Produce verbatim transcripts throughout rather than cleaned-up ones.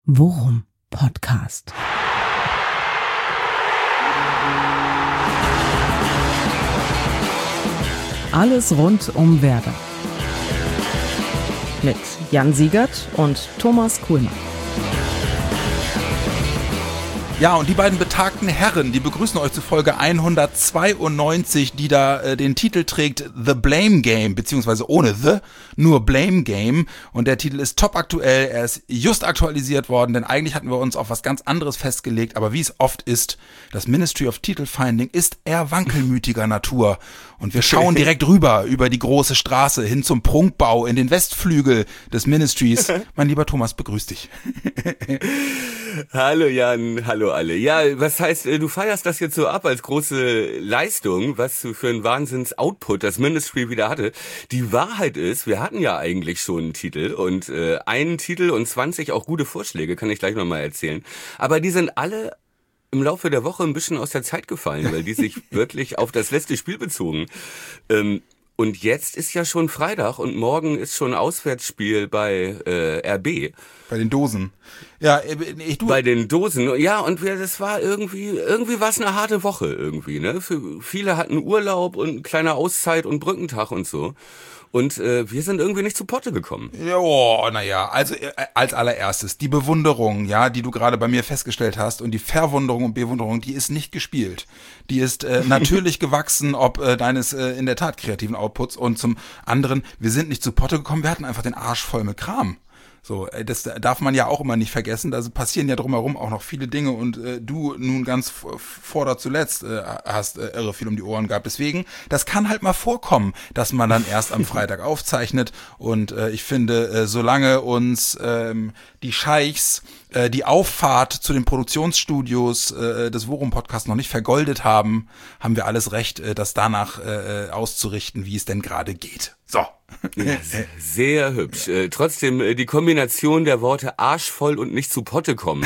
Worum Podcast. Alles rund um Werder. Mit Jan Siegert und Thomas Kuhlmann. Ja, und die beiden betagten Herren, die begrüßen euch zu Folge hundertzweiundneunzig, die da äh, den Titel trägt The Blame Game, beziehungsweise ohne The, nur Blame Game. Und der Titel ist top aktuell, er ist just aktualisiert worden, denn eigentlich hatten wir uns auf was ganz anderes festgelegt, aber wie es oft ist, das Ministry of Titelfinding ist eher wankelmütiger Natur. Und wir schauen direkt rüber, über die große Straße, hin zum Prunkbau in den Westflügel des Ministries. Mein lieber Thomas, begrüß dich. Hallo Jan, hallo alle. Ja, was heißt, du feierst das jetzt so ab als große Leistung, was du für einen Wahnsinns-Output das Ministry wieder hatte. Die Wahrheit ist, wir hatten ja eigentlich schon einen Titel und äh, einen Titel und zwanzig auch gute Vorschläge, kann ich gleich nochmal erzählen. Aber die sind alle im Laufe der Woche ein bisschen aus der Zeit gefallen, weil die sich wirklich auf das letzte Spiel bezogen. Ähm, und jetzt ist ja schon Freitag und morgen ist schon Auswärtsspiel bei äh, R B. Bei den Dosen. Ja, ich du. Bei den Dosen, ja, und wir, das war irgendwie, irgendwie war es eine harte Woche irgendwie, ne? Für viele hatten Urlaub und eine kleine Auszeit und Brückentag und so. Und äh, wir sind irgendwie nicht zu Potte gekommen. Ja, oh, naja, also äh, als allererstes, die Bewunderung, ja, die du gerade bei mir festgestellt hast und die Verwunderung und Bewunderung, die ist nicht gespielt. Die ist äh, natürlich gewachsen, ob äh, deines äh, in der Tat kreativen Outputs, und zum anderen, wir sind nicht zu Potte gekommen, wir hatten einfach den Arsch voll mit Kram. So, das darf man ja auch immer nicht vergessen, da passieren ja drumherum auch noch viele Dinge und äh, du nun ganz vorder zuletzt äh, hast äh, irre viel um die Ohren gehabt. Deswegen, das kann halt mal vorkommen, dass man dann erst am Freitag aufzeichnet und äh, ich finde, äh, solange uns ähm, die Scheichs äh, die Auffahrt zu den Produktionsstudios äh, des Worum-Podcasts noch nicht vergoldet haben, haben wir alles Recht, äh, das danach äh, auszurichten, wie es denn gerade geht. So. Ja, sehr hübsch. Äh, trotzdem äh, die Kombination der Worte arschvoll und nicht zu Potte kommen.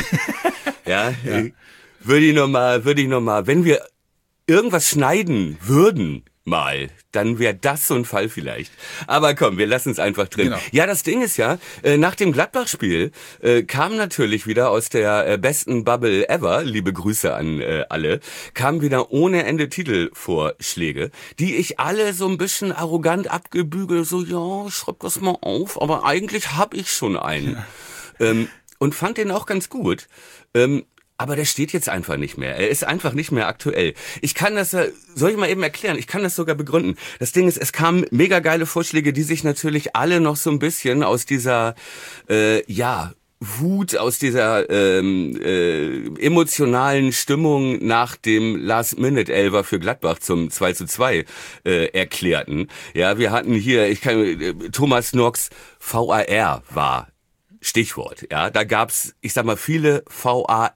ja, ja. Äh, würde ich noch mal, würde ich noch mal, wenn wir irgendwas schneiden würden mal, dann wäre das so ein Fall vielleicht. Aber komm, wir lassen es einfach drin. Genau. Ja, das Ding ist ja, äh, nach dem Gladbach-Spiel äh, kam natürlich wieder aus der äh, besten Bubble ever, liebe Grüße an äh, alle, kam wieder ohne Ende Titelvorschläge, die ich alle so ein bisschen arrogant abgebügelt, so, ja, schreib das mal auf, aber eigentlich hab ich schon einen. Ja. Ähm, und fand den auch ganz gut. Ähm, Aber der steht jetzt einfach nicht mehr. Er ist einfach nicht mehr aktuell. Ich kann das, soll ich mal eben erklären? Ich kann das sogar begründen. Das Ding ist, es kamen mega geile Vorschläge, die sich natürlich alle noch so ein bisschen aus dieser, äh, ja, Wut, aus dieser ähm, äh, emotionalen Stimmung nach dem Last-Minute-Elfer für Gladbach zum zwei zu zwei äh, erklärten. Ja, wir hatten hier, ich kann, äh, Thomas Knox, V A R war Stichwort. Ja, da gab's, ich sag mal, viele V A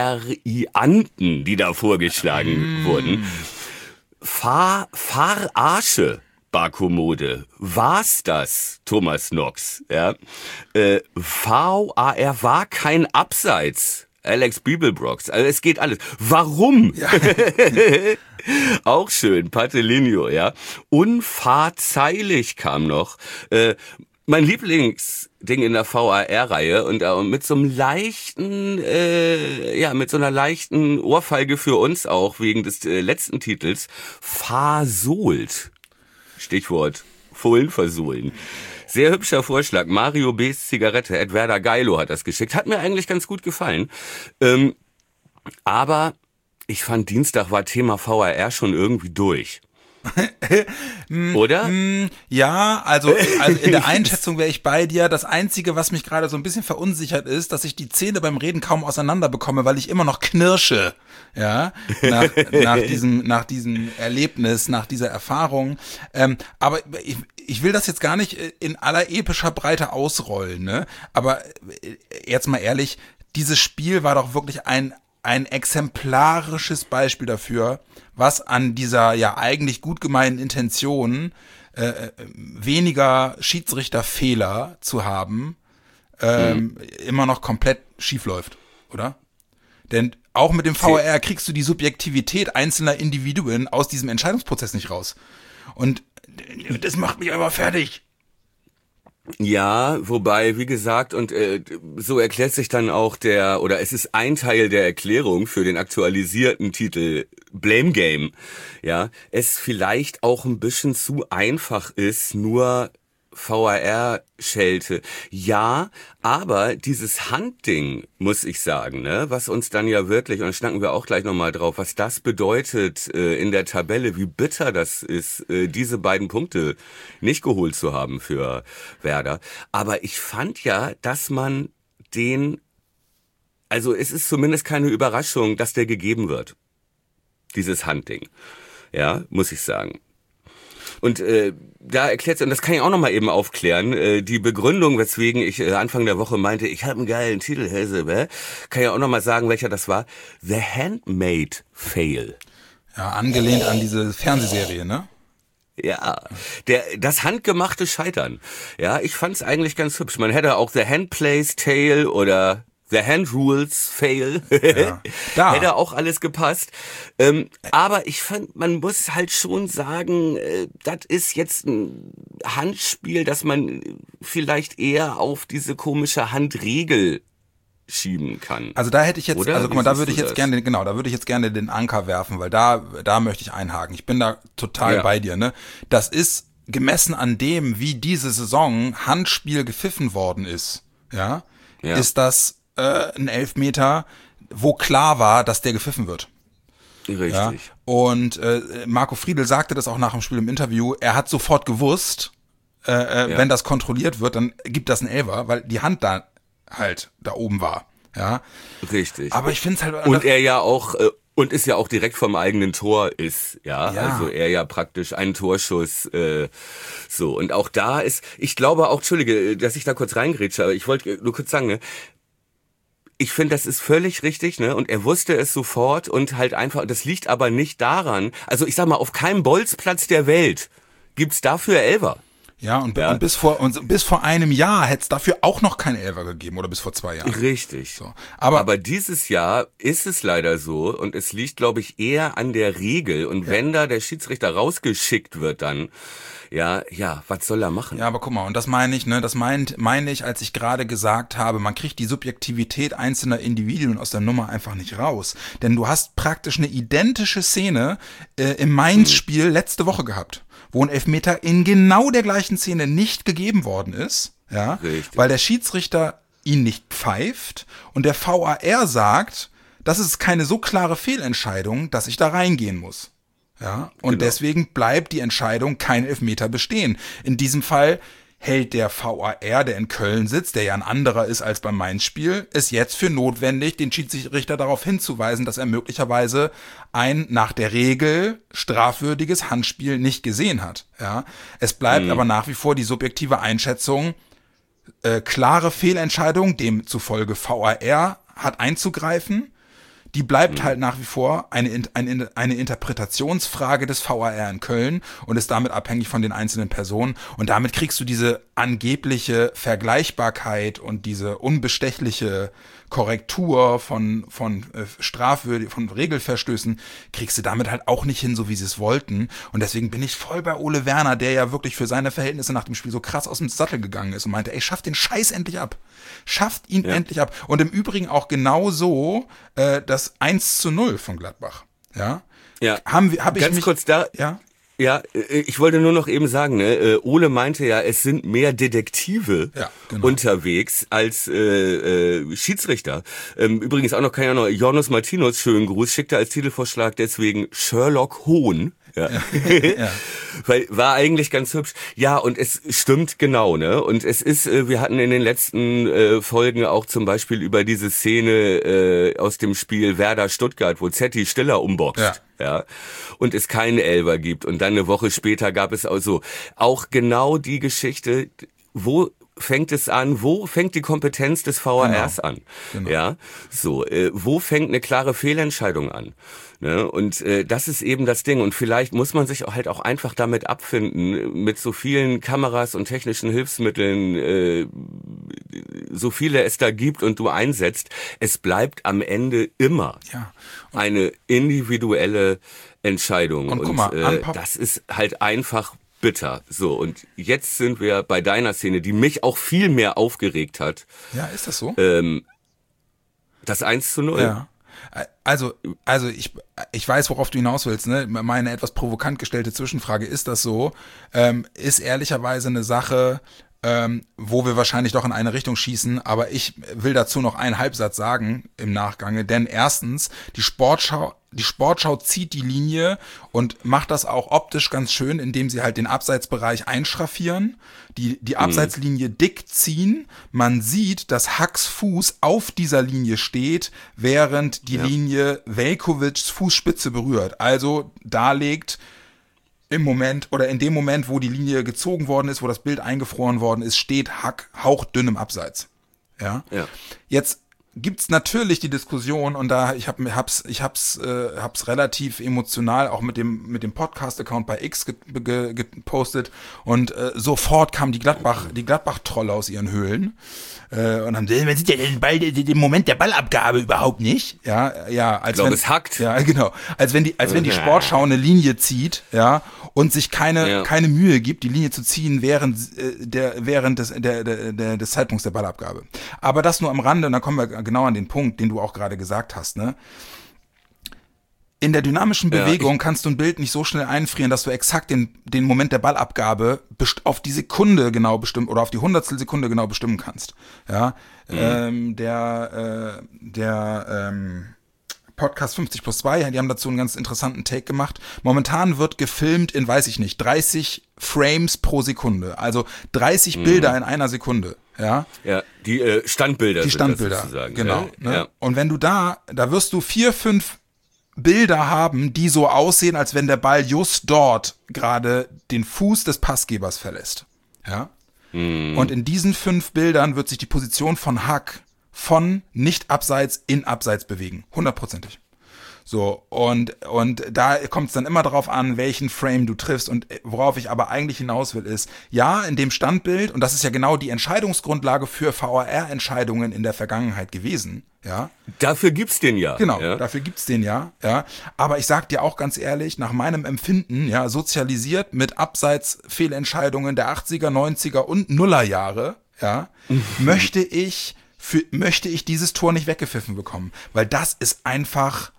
R-Ianten, die da vorgeschlagen mm. wurden. Fahr, Fahrarsche, Barkomode. War's das, Thomas Knox? Ja. Äh, V A R war kein Abseits. Alex Bibelbrox. Also es geht alles. Warum? Ja. Auch schön. Patelinho, ja. Unverzeihlich kam noch. Äh, mein Lieblingsding in der V A R-Reihe und äh, mit so einem leichten, äh, ja, mit so einer leichten Ohrfeige für uns auch wegen des äh, letzten Titels, versohlt. Stichwort Fohlen versohlen. Sehr hübscher Vorschlag. Mario B's Zigarette, Edwerder Geilo hat das geschickt. Hat mir eigentlich ganz gut gefallen. Ähm, aber ich fand, Dienstag war Thema V A R schon irgendwie durch. Oder? Ja, also, also in der Einschätzung wäre ich bei dir. Das Einzige, was mich gerade so ein bisschen verunsichert ist, dass ich die Zähne beim Reden kaum auseinander bekomme, weil ich immer noch knirsche. Ja, nach, nach diesem, nach diesem Erlebnis, nach dieser Erfahrung. Ähm, aber ich, ich will das jetzt gar nicht in aller epischer Breite ausrollen, ne? Aber jetzt mal ehrlich, dieses Spiel war doch wirklich ein ein exemplarisches Beispiel dafür, was an dieser ja eigentlich gut gemeinten Intention, äh, weniger Schiedsrichterfehler zu haben, ähm, mhm. immer noch komplett schief läuft, oder? Denn auch mit dem V A R kriegst du die Subjektivität einzelner Individuen aus diesem Entscheidungsprozess nicht raus. Und das macht mich aber fertig. Ja, wobei, wie gesagt, und äh, so erklärt sich dann auch der, oder es ist ein Teil der Erklärung für den aktualisierten Titel Blame Game, ja, es vielleicht auch ein bisschen zu einfach ist, nur V R R-Schelte. Ja, aber dieses Handding, muss ich sagen, ne, was uns dann ja wirklich, und da schnacken wir auch gleich nochmal drauf, was das bedeutet äh, in der Tabelle, wie bitter das ist, äh, diese beiden Punkte nicht geholt zu haben für Werder. Aber ich fand ja, dass man den, also es ist zumindest keine Überraschung, dass der gegeben wird. Dieses Handding. Ja, muss ich sagen. Und äh, da erklärt, und das kann ich auch nochmal eben aufklären, äh, die Begründung, weswegen ich äh, Anfang der Woche meinte, ich habe einen geilen Titel, Hesse, kann ich auch nochmal sagen, welcher das war. The Handmade Fail. Ja, angelehnt an diese Fernsehserie, ne? Ja, der das handgemachte Scheitern. Ja, ich fand's eigentlich ganz hübsch. Man hätte auch The Hand Plays Tale oder The Hand Rules Fail. Ja, da. Hätte auch alles gepasst. Ähm, aber ich fand, man muss halt schon sagen, äh, das ist jetzt ein Handspiel, das man vielleicht eher auf diese komische Handregel schieben kann. Also da hätte ich jetzt, Oder? also guck mal, Wie da siehst würde ich du jetzt das? gerne, genau, da würde ich jetzt gerne den Anker werfen, weil da, da möchte ich einhaken. Ich bin da total Ja. bei dir, ne? Das ist gemessen an dem, wie diese Saison Handspiel gepfiffen worden ist, ja, Ja. ist das äh, ein Elfmeter, wo klar war, dass der gepfiffen wird. Richtig. Ja? Und äh, Marco Friedl sagte das auch nach dem Spiel im Interview, er hat sofort gewusst, äh, äh, Ja. wenn das kontrolliert wird, dann gibt das einen Elfer, weil die Hand da halt da oben war. Ja, Richtig. aber ich finde es halt... Und er ja auch, äh, und ist ja auch direkt vom eigenen Tor ist, ja, Ja. also er ja praktisch einen Torschuss, äh, so, und auch da ist, ich glaube auch, Entschuldige, dass ich da kurz reingrätsche, aber ich wollte nur kurz sagen, ne, ich finde, das ist völlig richtig, ne? Und er wusste es sofort und halt einfach, das liegt aber nicht daran, also ich sag mal, auf keinem Bolzplatz der Welt gibt's dafür Elfer. Ja, und, Ja. und bis vor und bis vor einem Jahr hätte es dafür auch noch keinen Elfer gegeben, oder bis vor zwei Jahren. Richtig. So. Aber, Aber dieses Jahr ist es leider so und es liegt, glaube ich, eher an der Regel. Und wenn da der Schiedsrichter rausgeschickt wird dann, ja, ja, was soll er machen? ja, aber guck mal, und das meine ich, ne, das meint, meine ich, als ich gerade gesagt habe, man kriegt die Subjektivität einzelner Individuen aus der Nummer einfach nicht raus. Denn du hast praktisch eine identische Szene äh, im Mainz-Spiel letzte Woche gehabt, wo ein Elfmeter in genau der gleichen Szene nicht gegeben worden ist, ja, Richtig. weil der Schiedsrichter ihn nicht pfeift und der V A R sagt, das ist keine so klare Fehlentscheidung, dass ich da reingehen muss. Ja, und Genau. deswegen bleibt die Entscheidung kein Elfmeter bestehen. In diesem Fall hält der V A R, der in Köln sitzt, der ja ein anderer ist als beim Mainz-Spiel, es jetzt für notwendig, den Schiedsrichter darauf hinzuweisen, dass er möglicherweise ein nach der Regel strafwürdiges Handspiel nicht gesehen hat. Ja, es bleibt Mhm. aber nach wie vor die subjektive Einschätzung, äh, klare Fehlentscheidung, demzufolge V A R hat einzugreifen. Die bleibt halt nach wie vor eine, eine, eine Interpretationsfrage des V A R in Köln und ist damit abhängig von den einzelnen Personen. Und damit kriegst du diese angebliche Vergleichbarkeit und diese unbestechliche Korrektur von, von äh, Strafwürdig, von Regelverstößen, kriegst du damit halt auch nicht hin, so wie sie es wollten. Und deswegen bin ich voll bei Ole Werner, der ja wirklich für seine Verhältnisse nach dem Spiel so krass aus dem Sattel gegangen ist und meinte, ey, schafft den Scheiß endlich ab. Schafft ihn Ja. endlich ab. Und im Übrigen auch genau so äh, das eins zu null von Gladbach. Ja. Ja. Haben wir, hab ich Ganz mich, kurz da, ja. ja, äh, ich wollte nur noch eben sagen, ne, äh, Ole meinte ja, es sind mehr Detektive Ja, genau. unterwegs als äh, äh, Schiedsrichter. Ähm, übrigens auch noch, kann ja noch, Jonas Martinus, schönen Gruß, schickte als Titelvorschlag deswegen Sherlock Hohn. Ja. Ja. Weil war eigentlich ganz hübsch. Ja, und es stimmt genau, ne? Und es ist, äh, wir hatten in den letzten äh, Folgen auch zum Beispiel über diese Szene äh, aus dem Spiel Werder Stuttgart, wo Zetti Stiller umboxt. Ja. Ja, und es keinen Elfer gibt. Und dann eine Woche später gab es also auch genau die Geschichte, wo fängt es an, wo fängt die Kompetenz des V A Rs an? Genau. Ja, so, äh, wo fängt eine klare Fehlentscheidung an? Ne? Und äh, das ist eben das Ding. Und vielleicht muss man sich auch halt auch einfach damit abfinden, mit so vielen Kameras und technischen Hilfsmitteln, äh, so viele es da gibt und du einsetzt, es bleibt am Ende immer Ja. eine individuelle Entscheidung. Und guck mal, äh, Anpau- das ist halt einfach bitter. So, und jetzt sind wir bei deiner Szene, die mich auch viel mehr aufgeregt hat. Ja, ist das so? Ähm, das eins zu null. Ja. Also, also ich, ich weiß, worauf du hinaus willst, ne? Meine etwas provokant gestellte Zwischenfrage, ist das so? Ähm, ist ehrlicherweise eine Sache, ähm, wo wir wahrscheinlich doch in eine Richtung schießen, aber ich will dazu noch einen Halbsatz sagen im Nachgange, denn erstens, die Sportschau, die Sportschau zieht die Linie und macht das auch optisch ganz schön, indem sie halt den Abseitsbereich einschraffieren, die, die Abseitslinie dick ziehen. Man sieht, dass Hacks Fuß auf dieser Linie steht, während die ja. Linie Veljkovics Fußspitze berührt. Also darlegt, im Moment oder in dem Moment, wo die Linie gezogen worden ist, wo das Bild eingefroren worden ist, steht Hack hauchdünn im Abseits. Ja. ja. Jetzt gibt's natürlich die Diskussion und da ich hab, hab's ich hab's äh, hab's relativ emotional auch mit dem mit dem Podcast-Account bei X ge, ge, gepostet und äh, sofort kamen die Gladbach die Gladbach-Trolle aus ihren Höhlen äh, und haben gesagt, man sieht ja den Ball den Moment der Ballabgabe überhaupt nicht, ja ja als ich glaube, wenn es hackt, ja genau als wenn die als wenn die Sportschau eine Linie zieht, ja und sich keine ja. keine Mühe gibt, die Linie zu ziehen während äh, der während des der, der, der des Zeitpunkts der Ballabgabe. Aber das nur am Rande und dann kommen wir genau an den Punkt, den du auch gerade gesagt hast, ne? In der dynamischen Bewegung ja, kannst du ein Bild nicht so schnell einfrieren, dass du exakt den, den Moment der Ballabgabe best- auf die Sekunde genau bestimmen oder auf die Hundertstel Sekunde genau bestimmen kannst. Ja, mhm. ähm, der, äh, der, ähm, Podcast fünfzig plus zwei, die haben dazu einen ganz interessanten Take gemacht. Momentan wird gefilmt in, weiß ich nicht, dreißig Frames pro Sekunde. Also dreißig mhm. Bilder in einer Sekunde. Ja, ja die äh, Standbilder. Die Standbilder, sozusagen. genau. Ja. Ne? Ja. Und wenn du da, da wirst du vier, fünf Bilder haben, die so aussehen, als wenn der Ball just dort gerade den Fuß des Passgebers verlässt. Ja. Mhm. Und in diesen fünf Bildern wird sich die Position von Hack von nicht abseits in abseits bewegen. Hundertprozentig. So, und, und da kommt es dann immer darauf an, welchen Frame du triffst. Und worauf ich aber eigentlich hinaus will, ist, ja, in dem Standbild, und das ist ja genau die Entscheidungsgrundlage für V A R-Entscheidungen in der Vergangenheit gewesen, ja. Dafür gibt's den ja. Genau, ja. dafür gibt's den ja, ja. Aber ich sag dir auch ganz ehrlich, nach meinem Empfinden, ja, sozialisiert mit Abseits-Fehlentscheidungen der achtziger, neunziger und Nullerjahre, ja, möchte ich, für, möchte ich dieses Tor nicht weggepfiffen bekommen. Weil das ist einfach,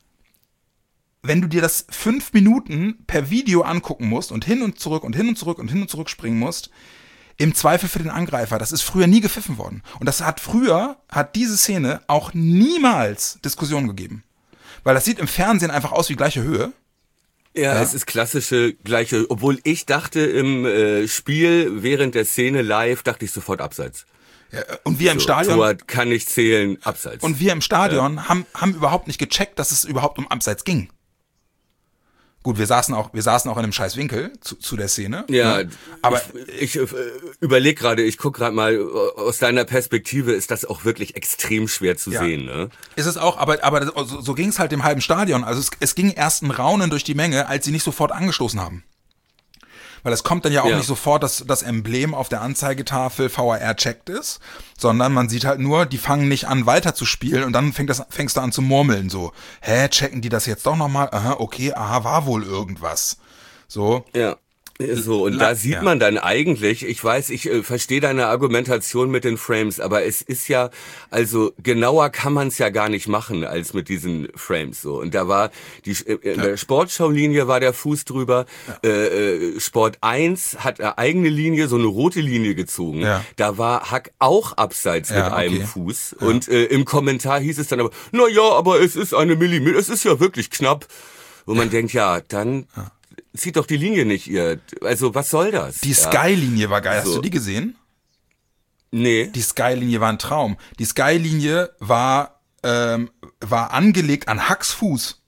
wenn du dir das fünf Minuten per Video angucken musst und hin und zurück und hin und zurück und hin und zurück springen musst, im Zweifel für den Angreifer, das ist früher nie gepfiffen worden. Und das hat früher, hat diese Szene auch niemals Diskussion gegeben. Weil das sieht im Fernsehen einfach aus wie gleiche Höhe. Ja, ja, es ist klassische gleiche, obwohl ich dachte im äh, Spiel während der Szene live, dachte ich sofort abseits. Ja, und wir im so, Stadion Tor kann nicht zählen, abseits. Und wir im Stadion ja. haben, haben überhaupt nicht gecheckt, dass es überhaupt um Abseits ging. Gut, wir saßen auch, wir saßen auch in einem scheiß Winkel zu, zu der Szene. Ja, ne? Aber ich, ich äh, überlege gerade, ich gucke gerade mal, aus deiner Perspektive ist das auch wirklich extrem schwer zu ja. sehen, ne? Ist es auch, aber, aber so, so ging es halt im halben Stadion. Also es, es ging erst ein Raunen durch die Menge, als sie nicht sofort angestoßen haben. Weil es kommt dann ja auch ja. nicht sofort, dass das Emblem auf der Anzeigetafel V A R checkt ist, sondern man sieht halt nur, die fangen nicht an weiter zu spielen und dann fängt das, fängst du an zu murmeln, so, hä, checken die das jetzt doch nochmal? Aha, okay, aha, war wohl irgendwas. So. Ja. So, und da sieht man dann eigentlich, ich weiß, ich äh, verstehe deine Argumentation mit den Frames, aber es ist ja, also genauer kann man es ja gar nicht machen als mit diesen Frames so. Und da war, die äh, in ja. der Sportschau-Linie war der Fuß drüber, ja. äh, Sport eins hat eine eigene Linie, so eine rote Linie gezogen. Ja. Da war Hack auch abseits ja, mit okay. einem Fuß. Ja. Und äh, im Kommentar hieß es dann aber, na ja, aber es ist eine Millimeter, es ist ja wirklich knapp. Wo man denkt, ja, dann... Ja. Zieht doch die Linie nicht, ihr. Also, was soll das? Die ja? Sky-Linie war geil. Hast so. du die gesehen? Nee. Die Sky-Linie war ein Traum. Die Sky-Linie war, ähm, war angelegt an Hacks Fuß.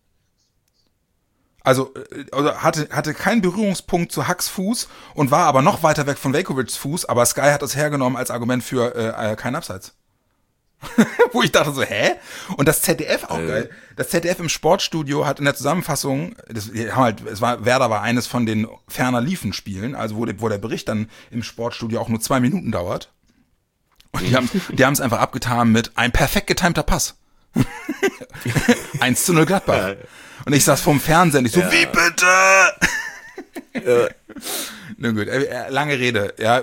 Also, also hatte, hatte keinen Berührungspunkt zu Hacks Fuß und war aber noch weiter weg von Veljkovics Fuß, aber Sky hat das hergenommen als Argument für äh, kein Abseits. Wo ich dachte so, hä? Und das Z D F auch äh. geil. Das Z D F im Sportstudio hat in der Zusammenfassung, das, die haben halt, es war, Werder war eines von den ferner liefen Spielen, also wo, wo der Bericht dann im Sportstudio auch nur zwei Minuten dauert. Und die haben die haben es einfach abgetan mit ein perfekt getimter Pass. eins zu null Gladbach. Und ich saß vorm Fernseher und ich so, ja. wie bitte? Ja. Nun gut, äh, lange Rede, ja,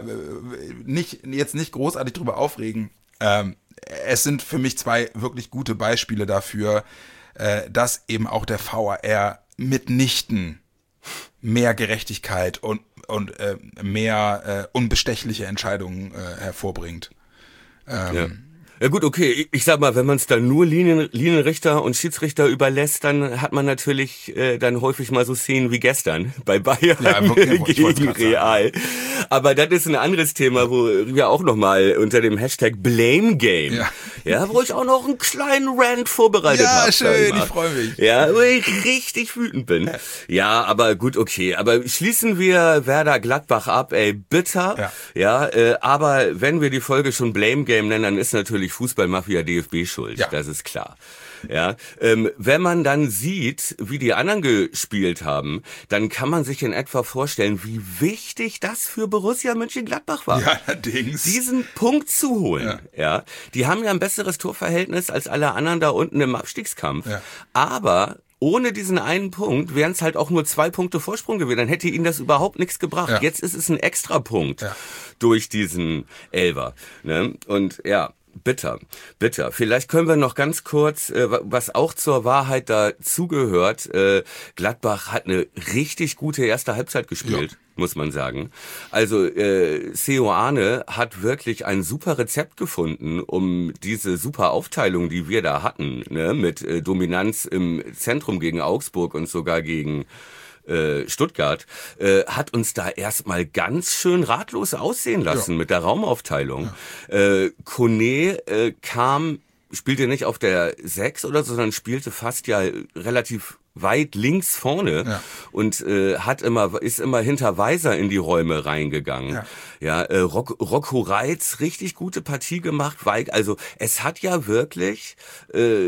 nicht, jetzt nicht großartig drüber aufregen. Ähm, es sind für mich zwei wirklich gute Beispiele dafür, äh, dass eben auch der V A R mitnichten mehr Gerechtigkeit und, und äh, mehr äh, unbestechliche Entscheidungen äh, hervorbringt. Ähm, ja. Ja gut, okay, ich, ich sag mal, wenn man es dann nur Linien, Linienrichter und Schiedsrichter überlässt, dann hat man natürlich äh, dann häufig mal so Szenen wie gestern bei Bayern ja, wirklich, gegen Real. Aber das ist ein anderes Thema, wo wir auch nochmal unter dem Hashtag Blame Game, ja. ja, wo ich auch noch einen kleinen Rant vorbereitet habe. Ja, schön, ich, ich freue mich. Ja, wo ich richtig wütend bin. Ja. ja, aber gut, okay, aber schließen wir Werder Gladbach ab, ey, bitter. Ja, ja äh, aber wenn wir die Folge schon Blame Game nennen, dann ist natürlich Fußballmafia D F B schuld, ja. Das ist klar. Ja, ähm, wenn man dann sieht, wie die anderen gespielt haben, dann kann man sich in etwa vorstellen, wie wichtig das für Borussia Mönchengladbach war. Ja, allerdings. Diesen Punkt zu holen. Ja. ja, die haben ja ein besseres Torverhältnis als alle anderen da unten im Abstiegskampf. Ja. Aber ohne diesen einen Punkt wären es halt auch nur zwei Punkte Vorsprung gewesen. Dann hätte ihnen das überhaupt nichts gebracht. Ja. Jetzt ist es ein Extrapunkt ja. durch diesen Elfer. Ne? Und ja, bitter, bitter. Vielleicht können wir noch ganz kurz, äh, was auch zur Wahrheit dazugehört, äh, Gladbach hat eine richtig gute erste Halbzeit gespielt. Ja. Muss man sagen. Also äh, Seoane hat wirklich ein super Rezept gefunden, um diese super Aufteilung, die wir da hatten, ne, mit äh, Dominanz im Zentrum gegen Augsburg und sogar gegen äh, Stuttgart, äh, hat uns da erstmal ganz schön ratlos aussehen lassen ja. mit der Raumaufteilung. Ja. Äh, Kone äh, kam, spielte nicht auf der sechs oder so, sondern spielte fast ja relativ weit links vorne ja. und äh, hat immer ist immer hinter Weiser in die Räume reingegangen. Ja, ja äh, Rock, Rocco Reitz, richtig gute Partie gemacht. Weil, also es hat ja wirklich, äh,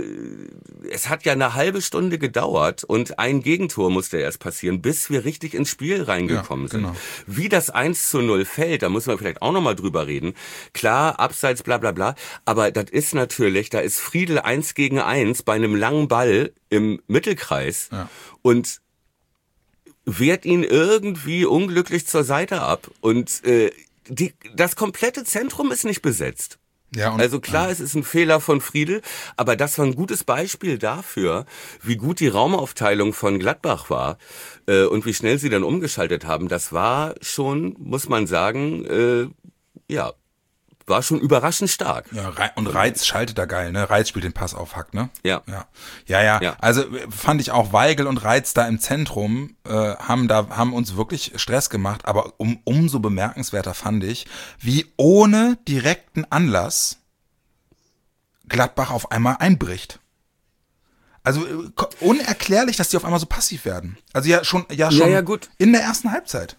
es hat ja eine halbe Stunde gedauert und ein Gegentor musste erst passieren, bis wir richtig ins Spiel reingekommen ja, genau. sind. Wie das eins zu null fällt, da muss man vielleicht auch nochmal drüber reden. Klar, abseits, bla bla bla, aber das ist natürlich, da ist Friedel eins gegen eins bei einem langen Ball im Mittelkreis ja. und wehrt ihn irgendwie unglücklich zur Seite ab und äh, die, das komplette Zentrum ist nicht besetzt. Ja, und, also klar, ja. es ist ein Fehler von Friedel, aber das war ein gutes Beispiel dafür, wie gut die Raumaufteilung von Gladbach war äh, und wie schnell sie dann umgeschaltet haben. Das war schon, muss man sagen, äh, ja, war schon überraschend stark. Ja, und Reitz schaltet da geil, ne? Reitz spielt den Pass auf Hack, ne? Ja. Ja, ja. ja. ja. Also fand ich auch Weigl und Reitz da im Zentrum äh, haben da haben uns wirklich Stress gemacht, aber um, umso bemerkenswerter fand ich, wie ohne direkten Anlass Gladbach auf einmal einbricht. Also unerklärlich, dass die auf einmal so passiv werden. Also ja schon ja schon ja, ja, gut. in der ersten Halbzeit.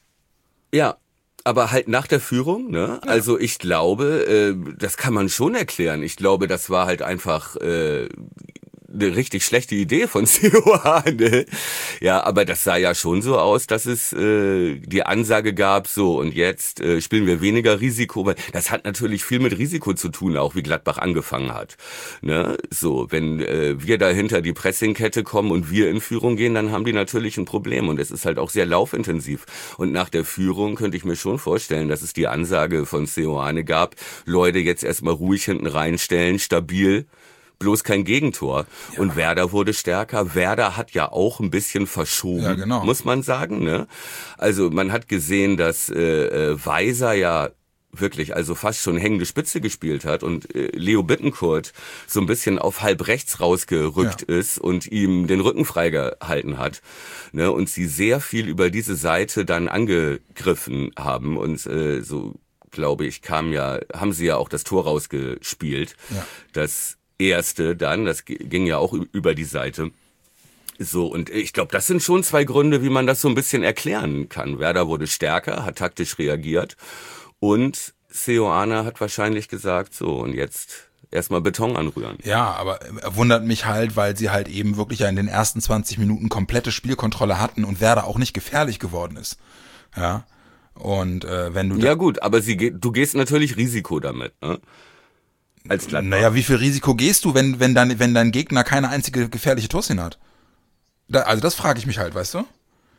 Ja. Aber halt nach der Führung, ne? Ja. Also ich glaube, äh, das kann man schon erklären. Ich glaube, das war halt einfach äh, eine richtig schlechte Idee von Seoane. Ja, aber das sah ja schon so aus, dass es äh, die Ansage gab, so und jetzt äh, spielen wir weniger Risiko, weil das hat natürlich viel mit Risiko zu tun, auch wie Gladbach angefangen hat. Ne? So, wenn äh, wir dahinter die Pressingkette kommen und wir in Führung gehen, dann haben die natürlich ein Problem und es ist halt auch sehr laufintensiv. Und nach der Führung könnte ich mir schon vorstellen, dass es die Ansage von Seoane gab, Leute jetzt erstmal ruhig hinten reinstellen, stabil, bloß kein Gegentor. Ja. Und Werder wurde stärker. Werder hat ja auch ein bisschen verschoben, ja, genau. muss man sagen. Ne? Also man hat gesehen, dass äh, Weiser ja wirklich also fast schon hängende Spitze gespielt hat und äh, Leo Bittencourt so ein bisschen auf halb rechts rausgerückt ja. ist und ihm den Rücken freigehalten hat. Ne? Und sie sehr viel über diese Seite dann angegriffen haben und äh, so, glaube ich, kam ja, haben sie ja auch das Tor rausgespielt. Ja. Das erste dann, das ging ja auch über die Seite. So, und ich glaube, das sind schon zwei Gründe, wie man das so ein bisschen erklären kann. Werder wurde stärker, hat taktisch reagiert und Seoane hat wahrscheinlich gesagt, so, und jetzt erstmal Beton anrühren. Ja, aber wundert mich halt, weil sie halt eben wirklich ja in den ersten zwanzig Minuten komplette Spielkontrolle hatten und Werder auch nicht gefährlich geworden ist. Ja, und äh, wenn du... Ja gut, aber sie geht, du gehst natürlich Risiko damit, ne? Als Gladbach. Naja, wie viel Risiko gehst du, wenn wenn dann wenn dein Gegner keine einzige gefährliche Torszene hat? Da, also das frage ich mich halt, weißt du?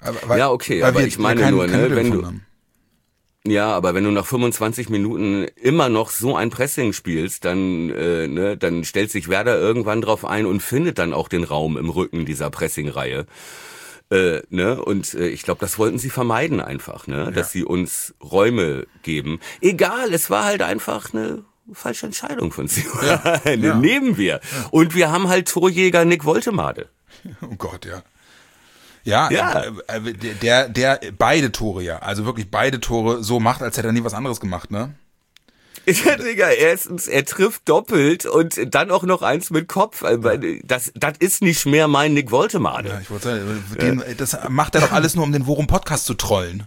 Weil, ja, okay, aber wir, ich meine keine, nur, keine ne, wenn du, haben. ja, aber wenn du nach fünfundzwanzig Minuten immer noch so ein Pressing spielst, dann, äh, ne, dann stellt sich Werder irgendwann drauf ein und findet dann auch den Raum im Rücken dieser Pressing-Reihe. Äh, ne, und äh, ich glaube, das wollten sie vermeiden einfach, ne, ja. dass sie uns Räume geben. Egal, es war halt einfach eine falsche Entscheidung von sie. Ja. ja. Nehmen wir. Ja. Und wir haben halt Torjäger Nick Woltemade. Oh Gott, ja. Ja, ja. Äh, der, der beide Tore ja, also wirklich beide Tore so macht, als hätte er nie was anderes gemacht, ne? Ja, Digga, erstens, er trifft doppelt und dann auch noch eins mit Kopf. Das, das ist nicht mehr mein Nick Woltemade. Ja, ich wollte sagen, den, das macht er doch alles nur, um den Worum-Podcast zu trollen.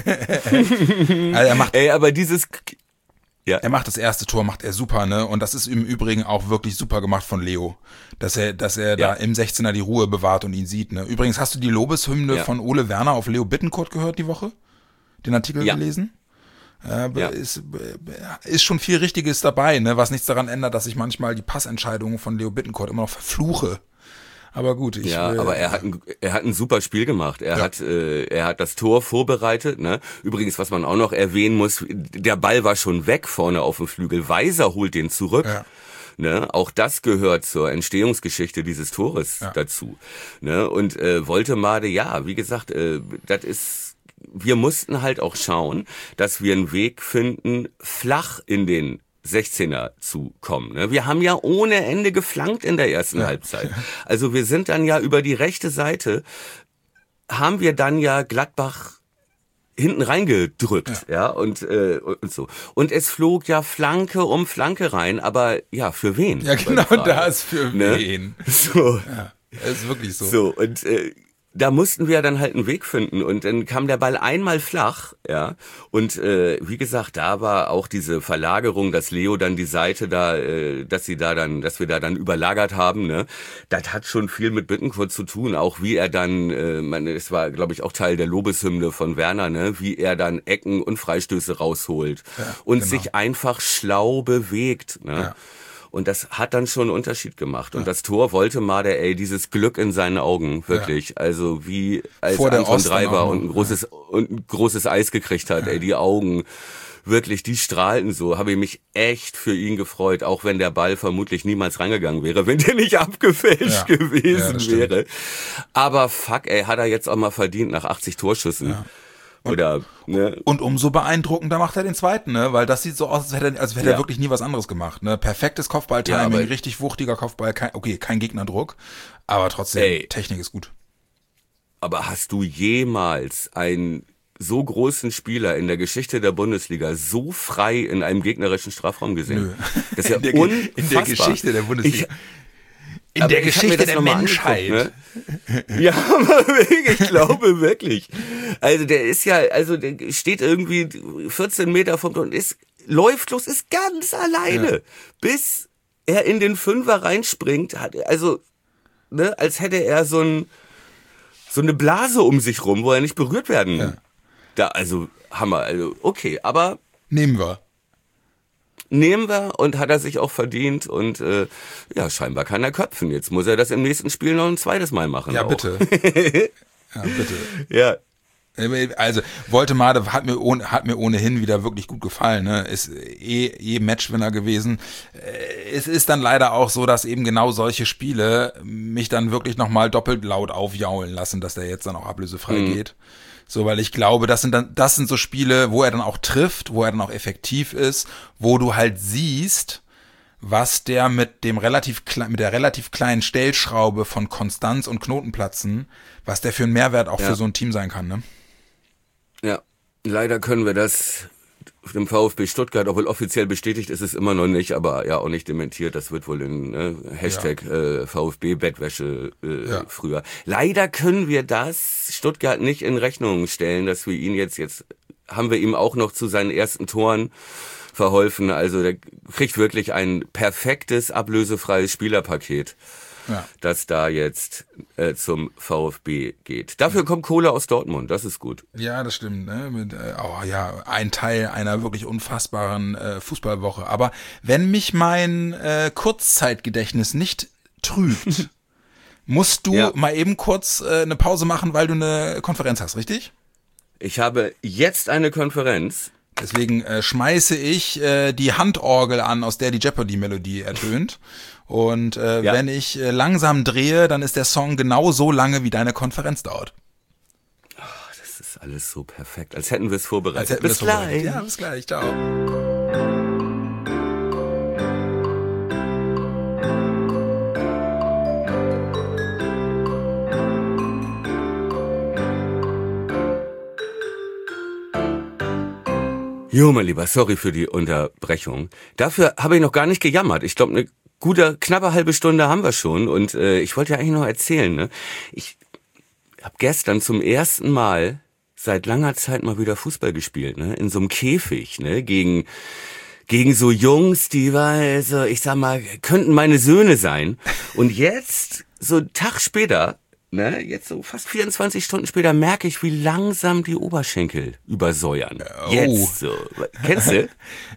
Also er macht, Ey, aber dieses... Ja. Er macht das erste Tor, macht er super, ne? Und das ist im Übrigen auch wirklich super gemacht von Leo, dass er, dass er ja. da im sechzehner die Ruhe bewahrt und ihn sieht, ne? Übrigens, hast du die Lobeshymne ja. von Ole Werner auf Leo Bittencourt gehört die Woche? Den Artikel ja. gelesen? Äh, ja. ist, ist schon viel Richtiges dabei, ne? Was nichts daran ändert, dass ich manchmal die Passentscheidungen von Leo Bittencourt immer noch verfluche. Aber gut, ich ja, will, aber er hat ein, er hat ein super Spiel gemacht. Er ja. hat äh, er hat das Tor vorbereitet. Ne? Übrigens, was man auch noch erwähnen muss: Der Ball war schon weg vorne auf dem Flügel. Weiser holt den zurück. Ja. Ne? Auch das gehört zur Entstehungsgeschichte dieses Tores ja. dazu. Ne? Und äh, Woltemade, ja, wie gesagt, äh, das ist. Wir mussten halt auch schauen, dass wir einen Weg finden, flach in den sechzehner zu kommen. Wir haben ja ohne Ende geflankt in der ersten ja. Halbzeit. Also wir sind dann ja über die rechte Seite, haben wir dann ja Gladbach hinten reingedrückt, ja, ja und, äh, und so. Und es flog ja Flanke um Flanke rein, aber ja, für wen? Ja, genau, das für ne? wen. So. Ja, das ist wirklich so. So, und äh, da mussten wir dann halt einen Weg finden und dann kam der Ball einmal flach, ja, und äh, wie gesagt, da war auch diese Verlagerung, dass Leo dann die Seite da, äh, dass sie da dann, dass wir da dann überlagert haben, ne, das hat schon viel mit Bittencourt zu tun, auch wie er dann, äh, man, es war, glaube ich, auch Teil der Lobeshymne von Werner, ne, wie er dann Ecken und Freistöße rausholt ja, und genau. sich einfach schlau bewegt, ne. Ja. Und das hat dann schon einen Unterschied gemacht. Und ja. das Tor Woltemade, ey, dieses Glück in seinen Augen, wirklich. Ja. Also wie als Vor Anton drei war und ein großes, ja. und ein großes Eis gekriegt hat, ja. ey, die Augen, wirklich, die strahlten so. Habe ich mich echt für ihn gefreut, auch wenn der Ball vermutlich niemals rangegangen wäre, wenn der nicht abgefälscht ja. gewesen ja, wäre. Aber fuck, ey, hat er jetzt auch mal verdient nach achtzig Torschüssen. Ja. Und, Oder, ne? und umso beeindruckender macht er den zweiten, ne? Weil das sieht so aus, als hätte er, als hätte ja. er wirklich nie was anderes gemacht. Ne? Perfektes Kopfballtiming, ja, richtig wuchtiger Kopfball, kein, okay, kein Gegnerdruck, aber trotzdem, ey, Technik ist gut. Aber hast du jemals einen so großen Spieler in der Geschichte der Bundesliga so frei in einem gegnerischen Strafraum gesehen? Nö. Das ist ja in der, unfassbar. In der Geschichte der Bundesliga. Ich, In aber der Geschichte der Menschheit. Ne? Ja, ich glaube wirklich. Also der ist ja, also der steht irgendwie vierzehn Meter vom Tor und ist, läuft los, ist ganz alleine. Ja. Bis er in den Fünfer reinspringt, hat er, also, ne, als hätte er so ein, so eine Blase um sich rum, wo er nicht berührt werden. Ja. Da, also, Hammer, also, okay, aber. Nehmen wir. Nehmen wir und hat er sich auch verdient und äh, ja, scheinbar kann er köpfen. Jetzt muss er das im nächsten Spiel noch ein zweites Mal machen. Ja, auch. bitte. Ja, bitte. Ja. Also, Woltemade hat mir, ohne, hat mir ohnehin wieder wirklich gut gefallen. Ne? Ist eh, eh Matchwinner gewesen. Es ist dann leider auch so, dass eben genau solche Spiele mich dann wirklich nochmal doppelt laut aufjaulen lassen, dass der jetzt dann auch ablösefrei mhm. geht. So, weil ich glaube, das sind dann, das sind so Spiele, wo er dann auch trifft, wo er dann auch effektiv ist, wo du halt siehst, was der mit dem relativ mit der relativ kleinen Stellschraube von Konstanz und Knotenplatzen, was der für einen Mehrwert auch ja. für so ein Team sein kann, ne? Ja, leider können wir das dem VfB Stuttgart, obwohl offiziell bestätigt ist es immer noch nicht, aber ja auch nicht dementiert, das wird wohl in ne, Hashtag ja. äh, VfB-Bettwäsche äh, ja. früher. Leider können wir das Stuttgart nicht in Rechnung stellen, dass wir ihn jetzt, jetzt haben wir ihm auch noch zu seinen ersten Toren verholfen, also der kriegt wirklich ein perfektes, ablösefreies Spielerpaket. Ja. Das da jetzt äh, zum VfB geht. Dafür kommt Kohle aus Dortmund, das ist gut. Ja, das stimmt. Ne? Mit, äh, oh, ja, ein Teil einer wirklich unfassbaren äh, Fußballwoche. Aber wenn mich mein äh, Kurzzeitgedächtnis nicht trügt, musst du Ja. mal eben kurz äh, eine Pause machen, weil du eine Konferenz hast, richtig? Ich habe jetzt eine Konferenz. Deswegen äh, schmeiße ich äh, die Handorgel an, aus der die Jeopardy-Melodie ertönt. Und äh, Ja. wenn ich äh, langsam drehe, dann ist der Song genau so lange, wie deine Konferenz dauert. Das ist alles so perfekt, als hätten wir es vorbereitet. Als hätten wir bis es vorbereitet. gleich. Ja, bis gleich. Ciao. Jo, mein Lieber, sorry für die Unterbrechung. Dafür habe ich noch gar nicht gejammert. Ich glaube, eine gute, knappe halbe Stunde haben wir schon. Und äh, ich wollte ja eigentlich noch erzählen, ne? Ich habe gestern zum ersten Mal seit langer Zeit mal wieder Fußball gespielt, ne? In so einem Käfig, ne? Gegen gegen so Jungs, die war, also, ich sag mal, könnten meine Söhne sein. Und jetzt, so einen Tag später, ne, jetzt so fast vierundzwanzig Stunden später, merke ich, wie langsam die Oberschenkel übersäuern. Oh. Jetzt so. Kennst du?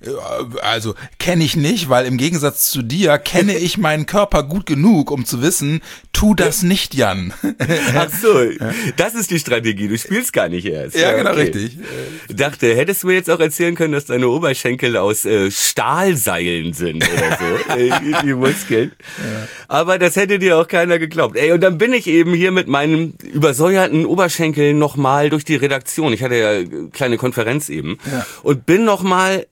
Also kenne ich nicht, weil im Gegensatz zu dir kenne ich meinen Körper gut genug, um zu wissen, tu das nicht, Jan. Ach so, das ist die Strategie. Du spielst gar nicht erst. Ja, genau, okay. richtig. Dachte, hättest du mir jetzt auch erzählen können, dass deine Oberschenkel aus äh, Stahlseilen sind oder so, äh, die Muskeln. Ja. Aber das hätte dir auch keiner geglaubt. Ey, und dann bin ich eben hier mit meinen übersäuerten Oberschenkeln nochmal durch die Redaktion. Ich hatte ja eine kleine Konferenz eben. Ja. Und bin nochmal